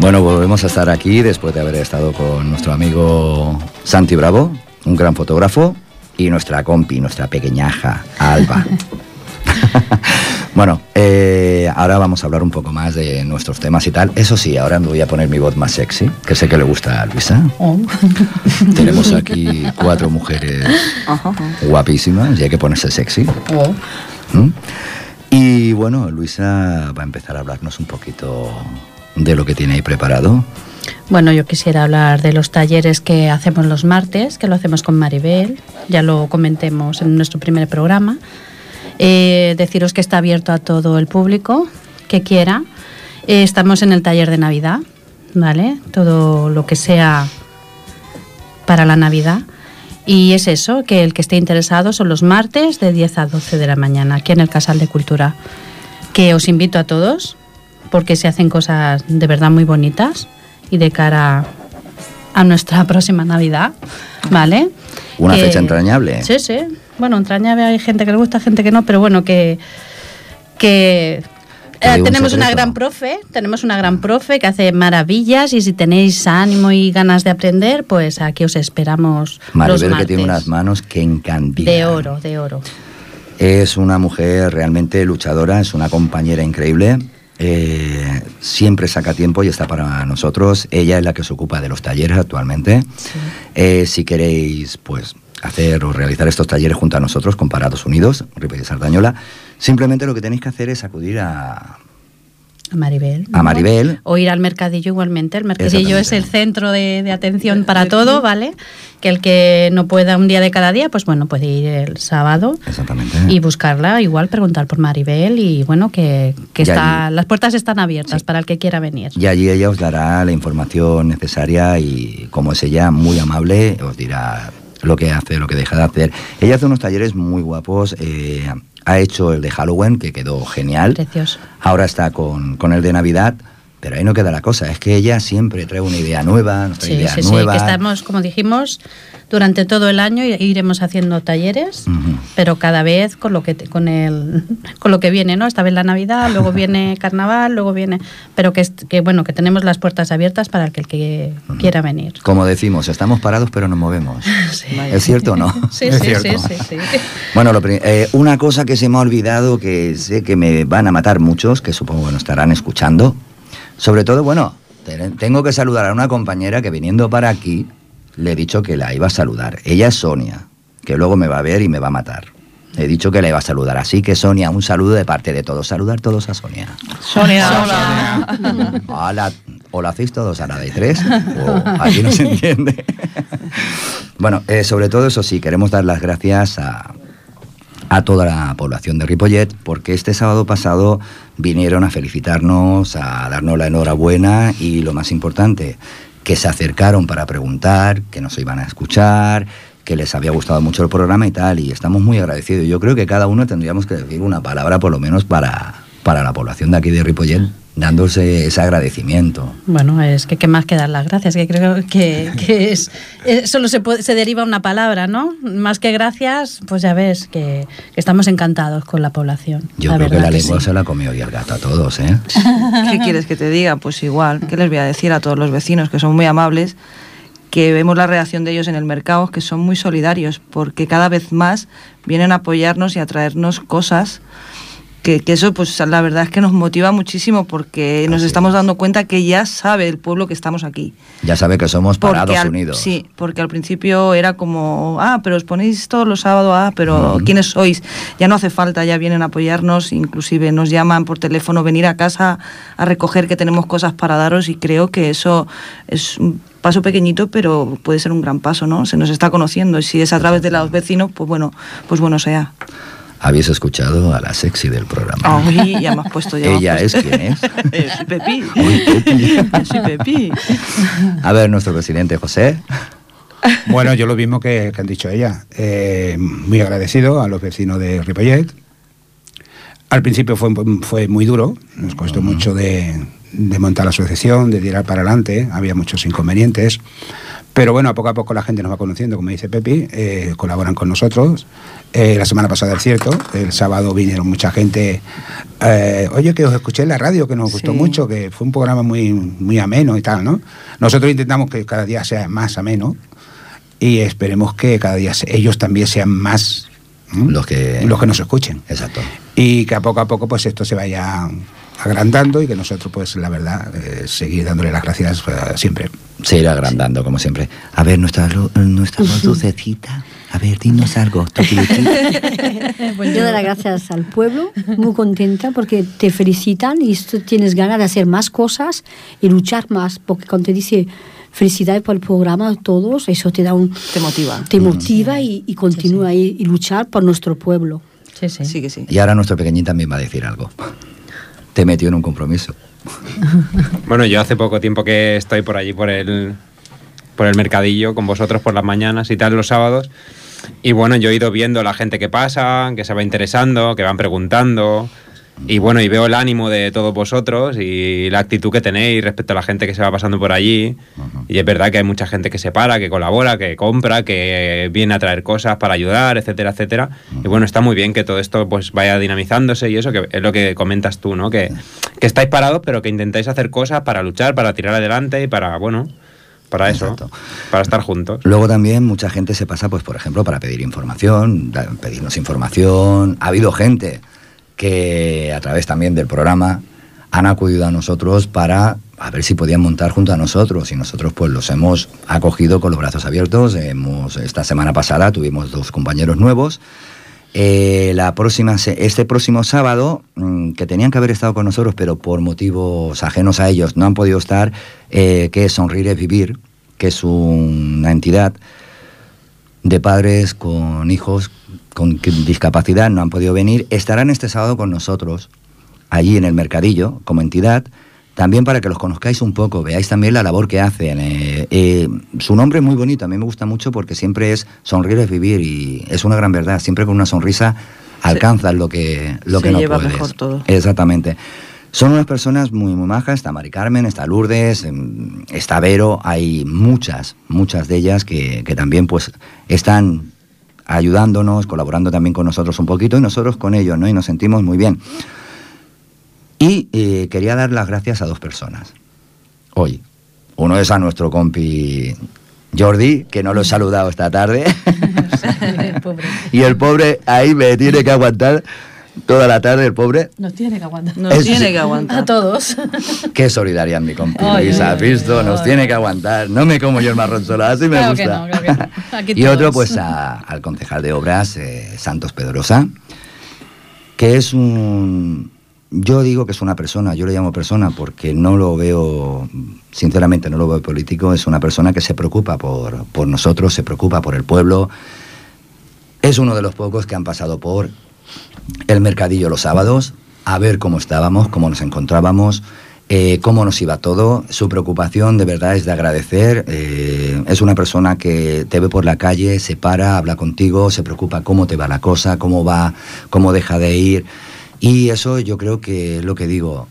Bueno, volvemos a estar aquí después de haber estado con nuestro amigo Santi Bravo, un gran fotógrafo, y nuestra compi, nuestra pequeñaja, Alba. Bueno, ahora vamos a hablar un poco más de nuestros temas y tal. Eso sí, ahora me voy a poner mi voz más sexy, que sé que le gusta a Luisa. Oh. Tenemos aquí 4 mujeres guapísimas y hay que ponerse sexy. Oh. Y bueno, Luisa va a empezar a hablarnos un poquito de lo que tiene ahí preparado. Bueno, yo quisiera hablar de los talleres que hacemos los martes, que lo hacemos con Maribel, ya lo comentemos en nuestro primer programa. Deciros que está abierto a todo el público que quiera. Estamos en el taller de Navidad, ¿vale? Todo lo que sea para la Navidad. Y es eso, que el que esté interesado son los martes de 10 a 12 de la mañana, aquí en el Casal de Cultura. Que os invito a todos, porque se hacen cosas de verdad muy bonitas y de cara a nuestra próxima Navidad, ¿vale? Una fecha entrañable. Sí, sí. Bueno, entrañable hay gente que le gusta, gente que no, pero bueno, tenemos una gran profe que hace maravillas, y si tenéis ánimo y ganas de aprender, pues aquí os esperamos. Maribel, que tiene unas manos que encantan. De oro, de oro. Es una mujer realmente luchadora, es una compañera increíble. Siempre saca tiempo y está para nosotros. Ella es la que se ocupa de los talleres actualmente. Sí. Si queréis, pues, hacer o realizar estos talleres junto a nosotros con Parados Unidos, Ripollet y Sardañola, simplemente lo que tenéis que hacer es acudir a Maribel. A Maribel. ¿No? O ir al mercadillo igualmente. El mercadillo es el centro de atención para todo, ¿vale? Que el que no pueda un día de cada día, pues bueno, puede ir el sábado. Exactamente. Y buscarla, igual preguntar por Maribel, y bueno, que está, las puertas están abiertas, sí, para el que quiera venir. Y allí ella os dará la información necesaria y, como es ella, muy amable, os dirá lo que hace, lo que deja de hacer. Ella hace unos talleres muy guapos. Ha hecho el de Halloween, que quedó genial. Precioso. Ahora está con el de Navidad, pero ahí no queda la cosa. Es que ella siempre trae una idea nueva, nueva. Sí, que estamos, como dijimos, durante todo el año iremos haciendo talleres, pero cada vez con lo que viene, ¿no? Esta vez la Navidad, luego viene Carnaval, luego viene... Pero que tenemos las puertas abiertas para el que quiera venir. Como decimos, estamos parados pero nos movemos. Sí. ¿Es cierto o no? Sí, ¿Es sí, cierto? Sí. Bueno, una cosa que se me ha olvidado, que sé que me van a matar muchos, que supongo que nos estarán escuchando. Sobre todo, bueno, tengo que saludar a una compañera que, viniendo para aquí, le he dicho que la iba a saludar. Ella es Sonia, que luego me va a ver y me va a matar. He dicho que la iba a saludar. Así que, Sonia, un saludo de parte de todos. Saludar todos a Sonia. Sonia, hola. Hola. ¿O lo hacéis todos a la de 3? O aquí no se entiende. Bueno, sobre todo, eso sí, queremos dar las gracias a toda la población de Ripollet, porque este sábado pasado vinieron a felicitarnos, a darnos la enhorabuena, y lo más importante, que se acercaron para preguntar, que nos iban a escuchar, que les había gustado mucho el programa y tal, y estamos muy agradecidos. Yo creo que cada uno tendríamos que decir una palabra, por lo menos para la población de aquí de Ripollet, dándose ese agradecimiento. Bueno, es que qué más que dar las gracias, que creo que solo se deriva una palabra, ¿no? Más que gracias, pues ya ves que estamos encantados con la población. Yo creo que la lengua se la comió y el gato a todos, ¿eh? ¿Qué quieres que te diga? Pues igual, ¿qué les voy a decir a todos los vecinos, que son muy amables, que vemos la reacción de ellos en el mercado, que son muy solidarios, porque cada vez más vienen a apoyarnos y a traernos cosas, que eso, pues la verdad es que nos motiva muchísimo, porque nos estamos dando cuenta que ya sabe el pueblo que estamos aquí. Ya sabe que somos Parados Unidos. Sí, porque al principio era como, pero os ponéis todos los sábados, pero ¿quiénes sois? Ya no hace falta, ya vienen a apoyarnos, inclusive nos llaman por teléfono, venir a casa a recoger, que tenemos cosas para daros, y creo que eso es un paso pequeño, pero puede ser un gran paso, ¿no? Se nos está conociendo, y si es a través de los vecinos, pues bueno sea. ¿Habéis escuchado a la sexy del programa? Ay, ya me has puesto ya. ¿Ella es quién es? Soy Pepi. Soy Pepi. A ver, nuestro presidente José. Bueno, yo lo mismo que han dicho ella. Muy agradecido a los vecinos de Ripollet. Al principio fue muy duro, nos costó mucho de montar la asociación, de tirar para adelante, había muchos inconvenientes, Pero bueno, a poco la gente nos va conociendo, como dice Pepi, colaboran con nosotros. La semana pasada, es cierto, el sábado vinieron mucha gente. Oye, que os escuché en la radio, que nos gustó mucho, que fue un programa muy ameno y tal, ¿no? Nosotros intentamos que cada día sea más ameno y esperemos que cada día ellos también sean más los que nos escuchen. Exacto. Y que a poco pues esto se vaya agrandando y que nosotros, pues la verdad, seguir dándole las gracias siempre. Se irá agrandando, como siempre. A ver, nuestra voz dulcecita. A ver, dinos algo. Yo doy las gracias al pueblo, muy contenta porque te felicitan y tienes ganas de hacer más cosas y luchar más, porque cuando te dice felicidades por el programa a todos, eso te da te motiva y continúa ahí y luchar por nuestro pueblo. Sí que sí. Y ahora nuestro pequeñín también va a decir algo. Te metió en un compromiso. Bueno, yo hace poco tiempo que estoy por allí, por el mercadillo, con vosotros por las mañanas y tal, los sábados. Y bueno, yo he ido viendo la gente que pasa, que se va interesando, que van preguntando. Y bueno, y veo el ánimo de todos vosotros y la actitud que tenéis respecto a la gente que se va pasando por allí. Y es verdad que hay mucha gente que se para, que colabora, que compra, que viene a traer cosas para ayudar, etcétera, etcétera. Y bueno, está muy bien que todo esto pues vaya dinamizándose y eso, que es lo que comentas tú, ¿no? Que estáis parados, pero que intentáis hacer cosas para luchar, para tirar adelante y para, bueno, para eso, exacto, para estar juntos. Luego también mucha gente se pasa, pues por ejemplo, para pedir información, pedirnos información. Ha habido gente que a través también del programa han acudido a nosotros para a ver si podían montar junto a nosotros, y nosotros pues los hemos acogido con los brazos abiertos. Esta semana pasada tuvimos 2 compañeros nuevos. Este próximo sábado, que tenían que haber estado con nosotros, pero por motivos ajenos a ellos no han podido estar, que es Sonreír es Vivir, que es una entidad de padres con hijos con discapacidad, no han podido venir. Estarán este sábado con nosotros, allí en el mercadillo, como entidad, también para que los conozcáis un poco, veáis también la labor que hacen. Su nombre es muy bonito, a mí me gusta mucho porque siempre es Sonreír es Vivir, y es una gran verdad, siempre con una sonrisa alcanzas lo que no lleva puedes. Mejor todo. Exactamente. Son unas personas muy majas, está Mari Carmen, está Lourdes, está Vero, hay muchas de ellas que también pues están ayudándonos, colaborando también con nosotros un poquito, y nosotros con ellos, ¿no? Y nos sentimos muy bien. Y quería dar las gracias a 2 personas hoy. Uno es a nuestro compi Jordi, que no lo he saludado esta tarde. Y el pobre ahí me tiene que aguantar toda la tarde, el pobre. Nos tiene que aguantar. Nos tiene que aguantar. A todos. Qué solidaria mi compi. Luisa, ¿has visto? Nos tiene que aguantar. No me como yo el marrón solo, así me gusta. Claro que no. Aquí y otro pues al concejal de obras, Santos Pedrosa, que es yo digo que es una persona, yo le llamo persona porque no lo veo, sinceramente no lo veo político, es una persona que se preocupa por nosotros, se preocupa por el pueblo. Es uno de los pocos que han pasado por el mercadillo los sábados, a ver cómo estábamos, cómo nos encontrábamos, cómo nos iba todo. Su preocupación de verdad es de agradecer. Es una persona que te ve por la calle, se para, habla contigo, se preocupa cómo te va la cosa, cómo va, cómo deja de ir. Y eso yo creo que es lo que digo.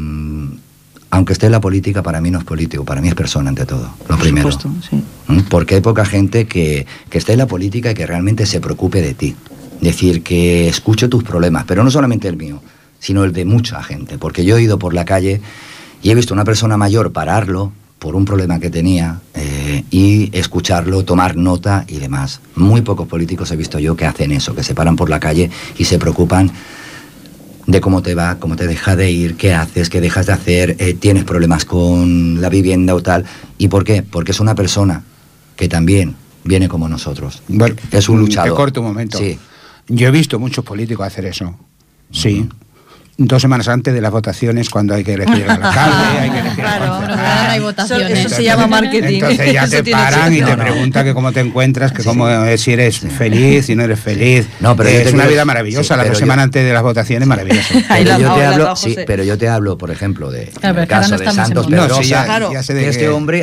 Aunque esté en la política, para mí no es político, para mí es persona ante todo, lo primero. Por supuesto, sí. Porque hay poca gente que esté en la política y que realmente se preocupe de ti. Decir, que escuche tus problemas, pero no solamente el mío, sino el de mucha gente. Porque yo he ido por la calle y he visto a una persona mayor pararlo por un problema que tenía y escucharlo, tomar nota y demás. Muy pocos políticos he visto yo que hacen eso, que se paran por la calle y se preocupan de cómo te va, cómo te deja de ir, qué haces, qué dejas de hacer, tienes problemas con la vivienda o tal. ¿Y por qué? Porque es una persona que también viene como nosotros. Bueno, es un luchador. Te corto un momento. Sí. Yo he visto muchos políticos hacer eso. Sí. 2 semanas antes de las votaciones, cuando hay que elegir al alcalde, hay que elegir al concejal. Claro, hay votaciones. Eso se llama marketing. Entonces ya te paran y te preguntan que cómo te encuentras, que cómo si eres feliz, si no eres feliz. No, pero es una vida maravillosa, las 2 semanas antes de las votaciones, maravilloso. Pero yo te hablo, por ejemplo, del caso de Santos Pedrosa. Este hombre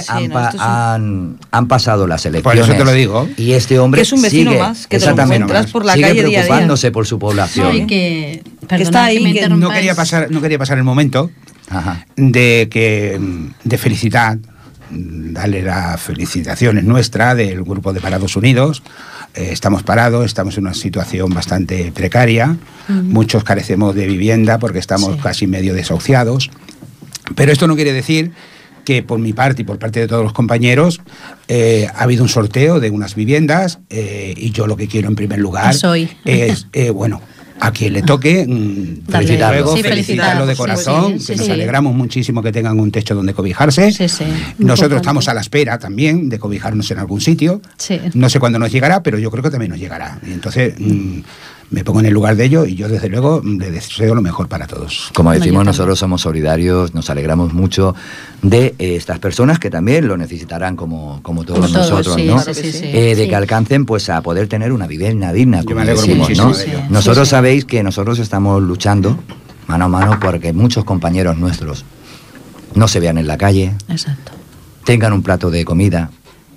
han pasado las elecciones. Por eso te lo digo. Y este hombre que es un vecino sigue, más, que te lo encuentras por la calle día a día. Preocupándose por su población. Que está ahí, que no quería pasar el momento de felicitar darle las felicitaciones nuestra del grupo de Parados Unidos. Estamos parados, estamos en una situación bastante precaria, muchos carecemos de vivienda porque estamos casi medio desahuciados, pero esto no quiere decir que por mi parte y por parte de todos los compañeros ha habido un sorteo de unas viviendas y yo lo que quiero en primer lugar es, bueno, a quien le toque, felicitarlo de corazón, que nos alegramos muchísimo que tengan un techo donde cobijarse. Nosotros estamos a la espera también de cobijarnos en algún sitio. No sé cuándo nos llegará, pero yo creo que también nos llegará. Y entonces me pongo en el lugar de ellos y yo desde luego le deseo lo mejor para todos. Como decimos, nosotros somos solidarios, nos alegramos mucho de estas personas que también lo necesitarán como todos nosotros, ¿no? De que alcancen pues a poder tener una vivienda digna, como decimos, ¿no? Nosotros sabéis que nosotros estamos luchando mano a mano porque muchos compañeros nuestros no se vean en la calle, tengan un plato de comida.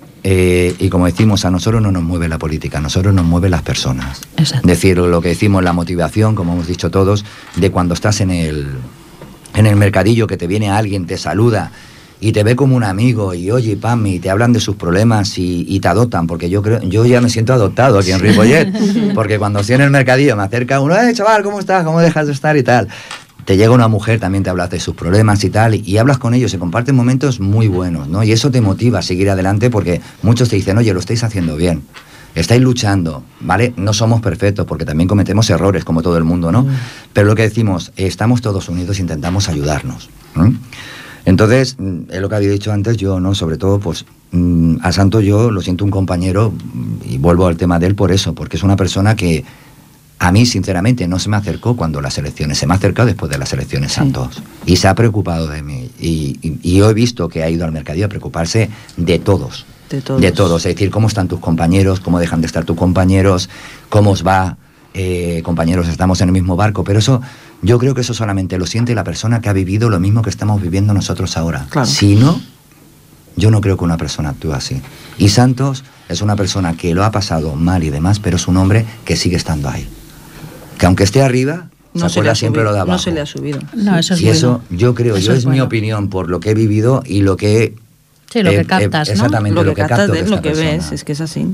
Y como decimos, a nosotros no nos mueve la política, a nosotros nos mueven las personas. Decir lo que decimos, la motivación, como hemos dicho todos, de cuando estás en el mercadillo, que te viene alguien, te saluda y te ve como un amigo y oye, pam, y te hablan de sus problemas y te adoptan, porque yo ya me siento adoptado aquí en Ripollet, porque cuando estoy en el mercadillo me acerca uno, chaval, ¿cómo estás? ¿Cómo dejas de estar? Y tal. Te llega una mujer, también te hablas de sus problemas y tal, y hablas con ellos, se comparten momentos muy buenos, ¿no? Y eso te motiva a seguir adelante porque muchos te dicen, oye, lo estáis haciendo bien, estáis luchando, ¿vale? No somos perfectos porque también cometemos errores como todo el mundo, ¿no? Pero lo que decimos, estamos todos unidos e intentamos ayudarnos. Entonces, es lo que había dicho antes yo, ¿no? Sobre todo, pues, a Santo yo lo siento un compañero, y vuelvo al tema de él por eso, porque es una persona que a mí, sinceramente, no se me acercó cuando las elecciones, se me ha acercado después de las elecciones, Santos. Y se ha preocupado de mí. Y yo he visto que ha ido al mercadillo a preocuparse de todos. De todos. Es decir, cómo están tus compañeros, cómo dejan de estar tus compañeros, cómo os va, compañeros, estamos en el mismo barco. Pero eso, yo creo que eso solamente lo siente la persona que ha vivido lo mismo que estamos viviendo nosotros ahora. Claro. Si no, yo no creo que una persona actúe así. Y Santos es una persona que lo ha pasado mal y demás, pero es un hombre que sigue estando ahí. Que aunque esté arriba, no se acuerda siempre lo de abajo. No se le ha subido. No, eso es y eso, yo creo, eso es mi opinión por lo que he vivido y lo que... Sí, lo que captas, ¿no? Exactamente, lo que captas capto de lo que persona. Ves, es que es así.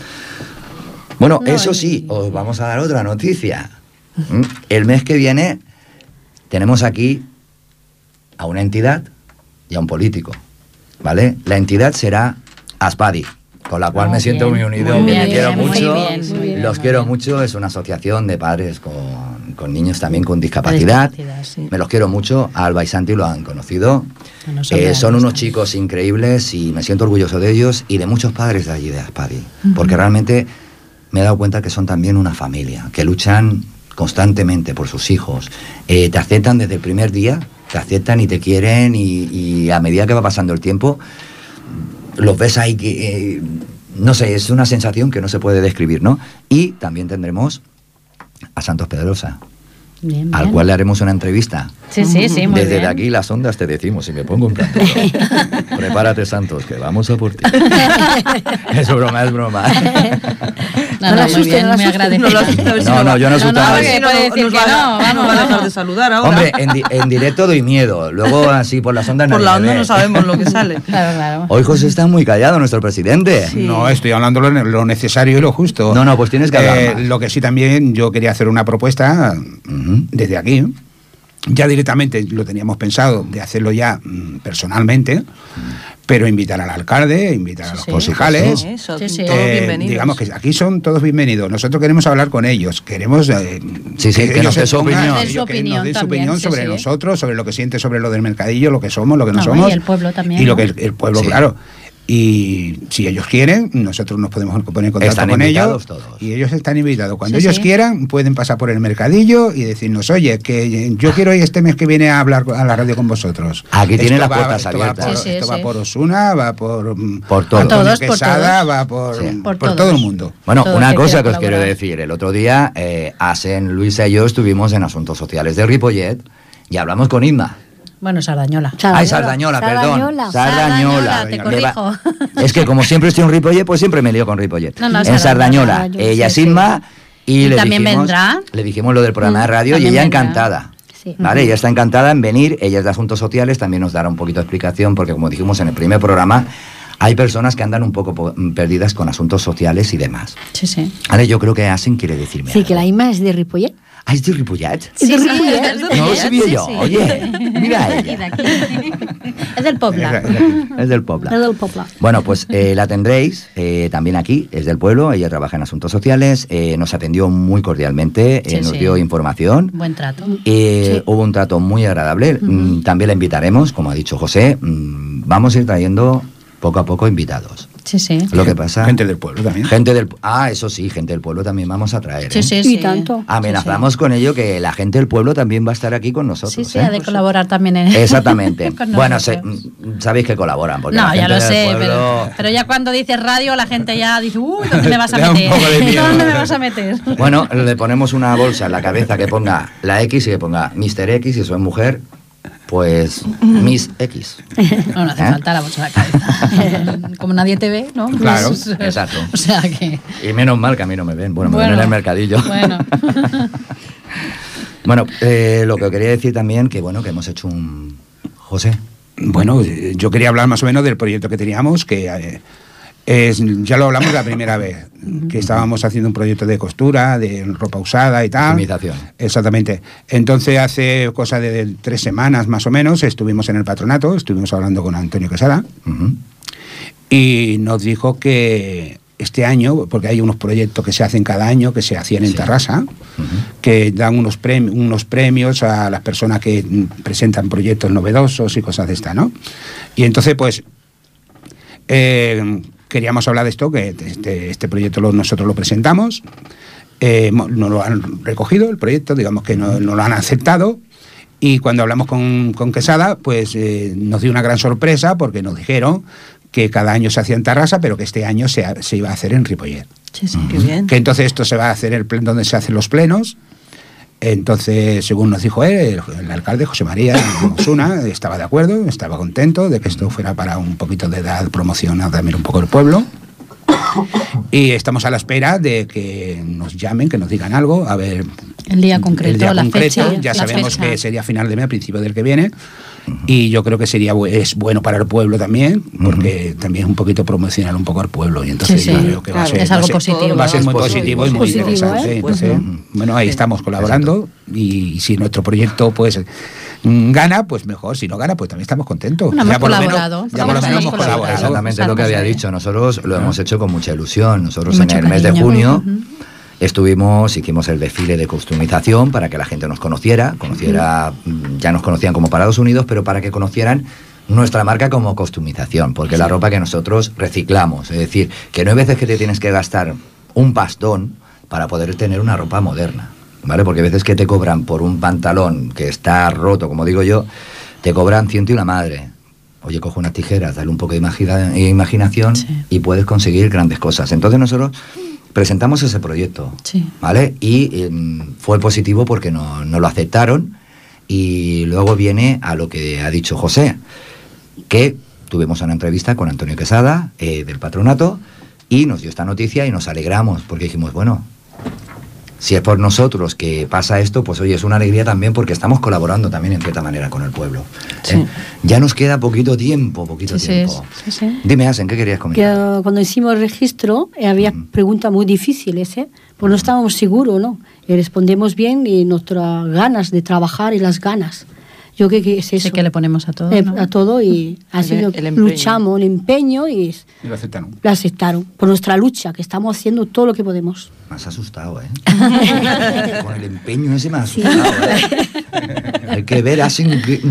Bueno, eso sí, os vamos a dar otra noticia. El mes que viene tenemos aquí a una entidad y a un político, ¿vale? La entidad será Aspadi, con la cual me siento muy unido, me quiero mucho, los quiero mucho, es una asociación de padres con niños también con discapacidad, me los quiero mucho, a Alba y Santi lo han conocido, son unos chicos increíbles y me siento orgulloso de ellos y de muchos padres de allí de Aspadi, porque realmente me he dado cuenta que son también una familia, que luchan constantemente por sus hijos, te aceptan desde el primer día, te aceptan y te quieren y a medida que va pasando el tiempo los ves ahí que, no sé, es una sensación que no se puede describir, ¿no? Y también tendremos a Santos Pedrosa, al cual le haremos una entrevista. Sí, muy Desde bien. aquí las ondas te decimos, si me pongo en plan, prepárate, Santos, que vamos a por ti. Es broma, es broma. No, muy bien, muy agradecido. No, yo no asustaba. No va a dejar de saludar ahora. Hombre, en directo doy miedo, luego así por las ondas por la onda no sabemos lo que sale. Claro. Hoy José está muy callado, nuestro presidente. Sí. No, estoy hablando lo necesario y lo justo. No, pues tienes que hablar más. Lo que sí también yo quería hacer una propuesta desde aquí. Ya directamente lo teníamos pensado de hacerlo ya personalmente, pero invitar al alcalde, invitar a los concejales. Todos bienvenidos. Digamos que aquí son todos bienvenidos. Nosotros queremos hablar con ellos, queremos que nos dé su opinión sobre nosotros, sobre lo que siente sobre lo del mercadillo, lo que somos, lo que no somos. Y el pueblo también. Y lo que el pueblo, claro. Y si ellos quieren, nosotros nos podemos poner en contacto con ellos. Todos. Y ellos están invitados. Cuando ellos quieran, pueden pasar por el mercadillo y decirnos, oye, que yo quiero ir este mes que viene a hablar a la radio con vosotros. Aquí tienen las puertas abiertas. Esto va por Osuna, va por todos. Quesada, va por todo el mundo. Bueno, una cosa que os quiero decir. El otro día, Asen, Luisa y yo estuvimos en Asuntos Sociales de Ripollet y hablamos con Inma. Bueno, Sardañola, perdón. Sardañola. Te corrijo. Es que como siempre estoy en Ripollet, pues siempre me lío con Ripollet. En Sardañola. Ella es Inma y le también dijimos, vendrá. le dijimos lo del programa de radio y ella encantada. Sí. ¿Vale? Ella está encantada en venir, ella es de Asuntos Sociales, también nos dará un poquito de explicación, porque como dijimos en el primer programa, hay personas que andan un poco perdidas con asuntos sociales y demás. Sí. Vale, yo creo que Asen quiere decirme Sí, algo. que la Ima es de Ripollet. Ah, ¿es de Ripollet? Sí, de Ripollet. No lo sabía yo. Oye, mira a ella. Es del Pobla. Es del Pobla. Es del Pobla. Bueno, pues la tendréis también aquí, es del pueblo, ella trabaja en asuntos sociales, nos atendió muy cordialmente, nos dio información. Buen trato. Hubo un trato muy agradable. También la invitaremos, como ha dicho José, vamos a ir trayendo poco a poco invitados. Sí. Lo que pasa... Gente del pueblo también. Eso sí, gente del pueblo también vamos a traer. Sí. Y tanto. Amenazamos con ello que la gente del pueblo también va a estar aquí con nosotros. Sí, ha de colaborar también en... Exactamente. con Bueno, nosotros. sabéis que colaboran. Porque No, ya lo sé, pueblo... pero ya cuando dices radio la gente ya dice, ¿dónde me vas a Le da un meter? poco de miedo. ¿Dónde me vas a meter? Bueno, le ponemos una bolsa en la cabeza que ponga la X y que ponga Mr. X, y si es mujer, pues Miss X. No hace falta la bolsa en la cabeza. Como nadie te ve, ¿no? Claro, exacto. O sea que... Y menos mal que a mí no me ven. Bueno, me ven en el mercadillo. Bueno. Bueno, lo que quería decir también, que bueno, que hemos hecho un... José. Bueno, yo quería hablar más o menos del proyecto que teníamos, que ya lo hablamos la primera vez, que estábamos haciendo un proyecto de costura, de ropa usada y tal. Optimización. Exactamente. Entonces, hace cosa de 3 semanas más o menos, estuvimos en el patronato, estuvimos hablando con Antonio Quesada, y nos dijo que este año, porque hay unos proyectos que se hacen cada año, que se hacían en Tarrasa, que dan unos premios a las personas que presentan proyectos novedosos y cosas de esta, ¿no? Y entonces, pues... queríamos hablar de esto, que este proyecto nosotros lo presentamos, no lo han recogido el proyecto, digamos que no lo han aceptado, y cuando hablamos con Quesada, pues nos dio una gran sorpresa, porque nos dijeron que cada año se hacía en Tarrasa, pero que este año se iba a hacer en Ripollet. Sí, qué bien. Que entonces esto se va a hacer donde se hacen los plenos. Entonces, según nos dijo el alcalde José María Osuna, estaba de acuerdo, estaba contento de que esto fuera para un poquito de dar promoción a también un poco el pueblo. Y estamos a la espera de que nos llamen, que nos digan algo, a ver... El día concreto, la fecha. Ya sabemos que sería final de mes, principio del que viene. Y yo creo que es bueno para el pueblo también, porque también es un poquito promocionar un poco al pueblo, y entonces yo creo que es algo positivo. Va a ser muy positivo y muy interesante. Entonces, bueno, ahí estamos colaborando, y si nuestro proyecto pues gana, pues mejor; si no gana, pues también estamos contentos. Hemos colaborado. Ya por lo menos hemos colaborado. Exactamente lo que había dicho. Nosotros lo hemos hecho con mucha ilusión. Nosotros en el mes de junio hicimos el desfile de customización para que la gente nos conociera, ya nos conocían como Parados Unidos, pero para que conocieran nuestra marca como customización, porque la ropa que nosotros reciclamos, es decir, que no hay veces que te tienes que gastar un pastón para poder tener una ropa moderna, ¿vale? Porque hay veces que te cobran por un pantalón que está roto, como digo yo, te cobran 100 y una madre. Oye, coge unas tijeras, dale un poco de imaginación y puedes conseguir grandes cosas. Entonces nosotros presentamos ese proyecto, ¿vale? Y fue positivo porque no lo aceptaron, y luego viene a lo que ha dicho José, que tuvimos una entrevista con Antonio Quesada, del patronato, y nos dio esta noticia y nos alegramos, porque dijimos, bueno, si es por nosotros que pasa esto, pues oye, es una alegría también, porque estamos colaborando también en cierta manera con el pueblo. Ya nos queda poquito tiempo. Sí. Dime, Asen, ¿qué querías comentar? Que cuando hicimos el registro había preguntas muy difíciles, pues no estábamos seguros, ¿no? Y respondemos bien, y nuestras ganas de trabajar y las ganas. Yo creo que es eso. Sí, que le ponemos a todo, ¿no? A todo, y así luchamos, el empeño, y lo aceptaron. Lo aceptaron por nuestra lucha, que estamos haciendo todo lo que podemos. Me has asustado, Con el empeño ese me has asustado, Hay que ver, ha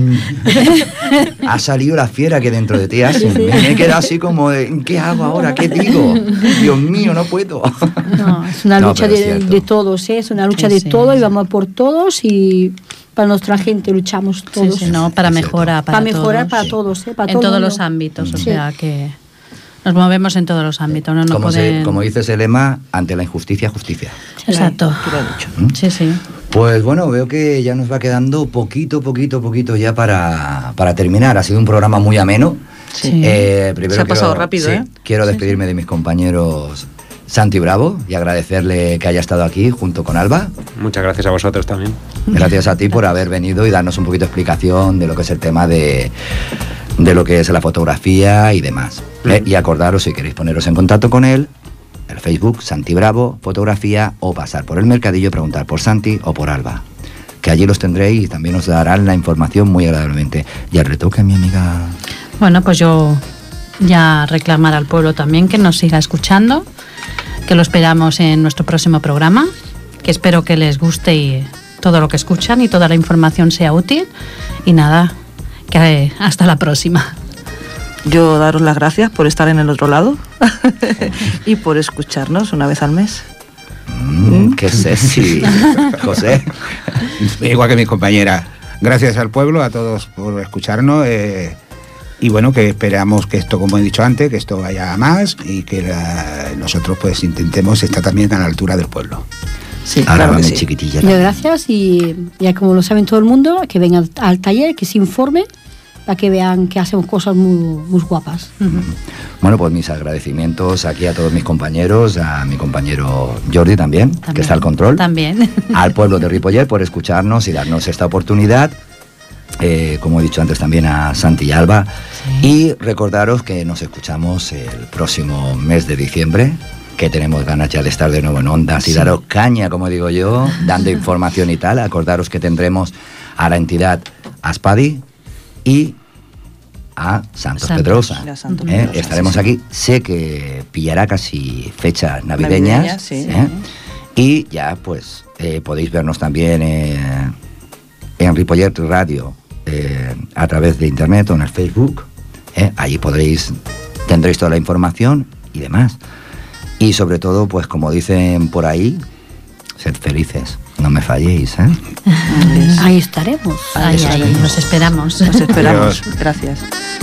salido la fiera que dentro de ti, Me he quedado así como, ¿qué hago ahora? ¿Qué digo? Dios mío, no puedo. No, es una lucha de todos, es una lucha de todos, y vamos por todos, y para nuestra gente luchamos todos. Para mejorar para todos, para en todos los ámbitos, o sea que nos movemos en todos los ámbitos. Como dices el lema, ante la injusticia, justicia. Exacto. Sí. Pues bueno, veo que ya nos va quedando poquito ya para terminar. Ha sido un programa muy ameno. Primero se ha pasado rápido, Quiero despedirme de mis compañeros Santi Bravo y agradecerle que haya estado aquí junto con Alba. Muchas gracias a vosotros también. Gracias a ti por haber venido y darnos un poquito de explicación de lo que es el tema de lo que es la fotografía y demás. Y acordaros, si queréis poneros en contacto con él, el Facebook, Santi Bravo, fotografía, o pasar por el mercadillo y preguntar por Santi o por Alba, que allí los tendréis y también os darán la información muy agradablemente. Y al retoque, mi amiga. Bueno, pues yo ya reclamar al pueblo también que nos siga escuchando, que lo esperamos en nuestro próximo programa, que espero que les guste y todo lo que escuchan y toda la información sea útil. Y nada, que hasta la próxima. Yo daros las gracias por estar en el otro lado y por escucharnos una vez al mes. Qué sexy, José. Igual que mis compañeras. Gracias al pueblo, a todos por escucharnos. Y bueno, que esperamos que esto, como he dicho antes, que esto vaya a más y que nosotros pues intentemos estar también a la altura del pueblo. Sí, ahora claro, chiquitilla. Gracias, y ya como lo saben todo el mundo, que vengan al taller, que se informen, para que vean que hacemos cosas muy guapas. Bueno, pues mis agradecimientos aquí a todos mis compañeros, a mi compañero Jordi también, que está al control. También. Al pueblo de Ripollet por escucharnos y darnos esta oportunidad. Como he dicho antes, también a Santi y Alba. Sí. Y recordaros que nos escuchamos el próximo mes de diciembre, que tenemos ganas ya de estar de nuevo en Ondas y daros caña, como digo yo, dando información y tal. Acordaros que tendremos a la entidad Aspadi y a Santos Pedrosa. Estaremos aquí. Sé que pillará casi fechas navideñas. Sí. Y ya pues podéis vernos también en Ripollet Radio a través de internet o en el Facebook. Allí tendréis toda la información y demás. Y sobre todo, pues como dicen por ahí, sed felices, no me falléis, ¿eh? Ahí estaremos. Ahí, nos esperamos. Nos esperamos. Gracias.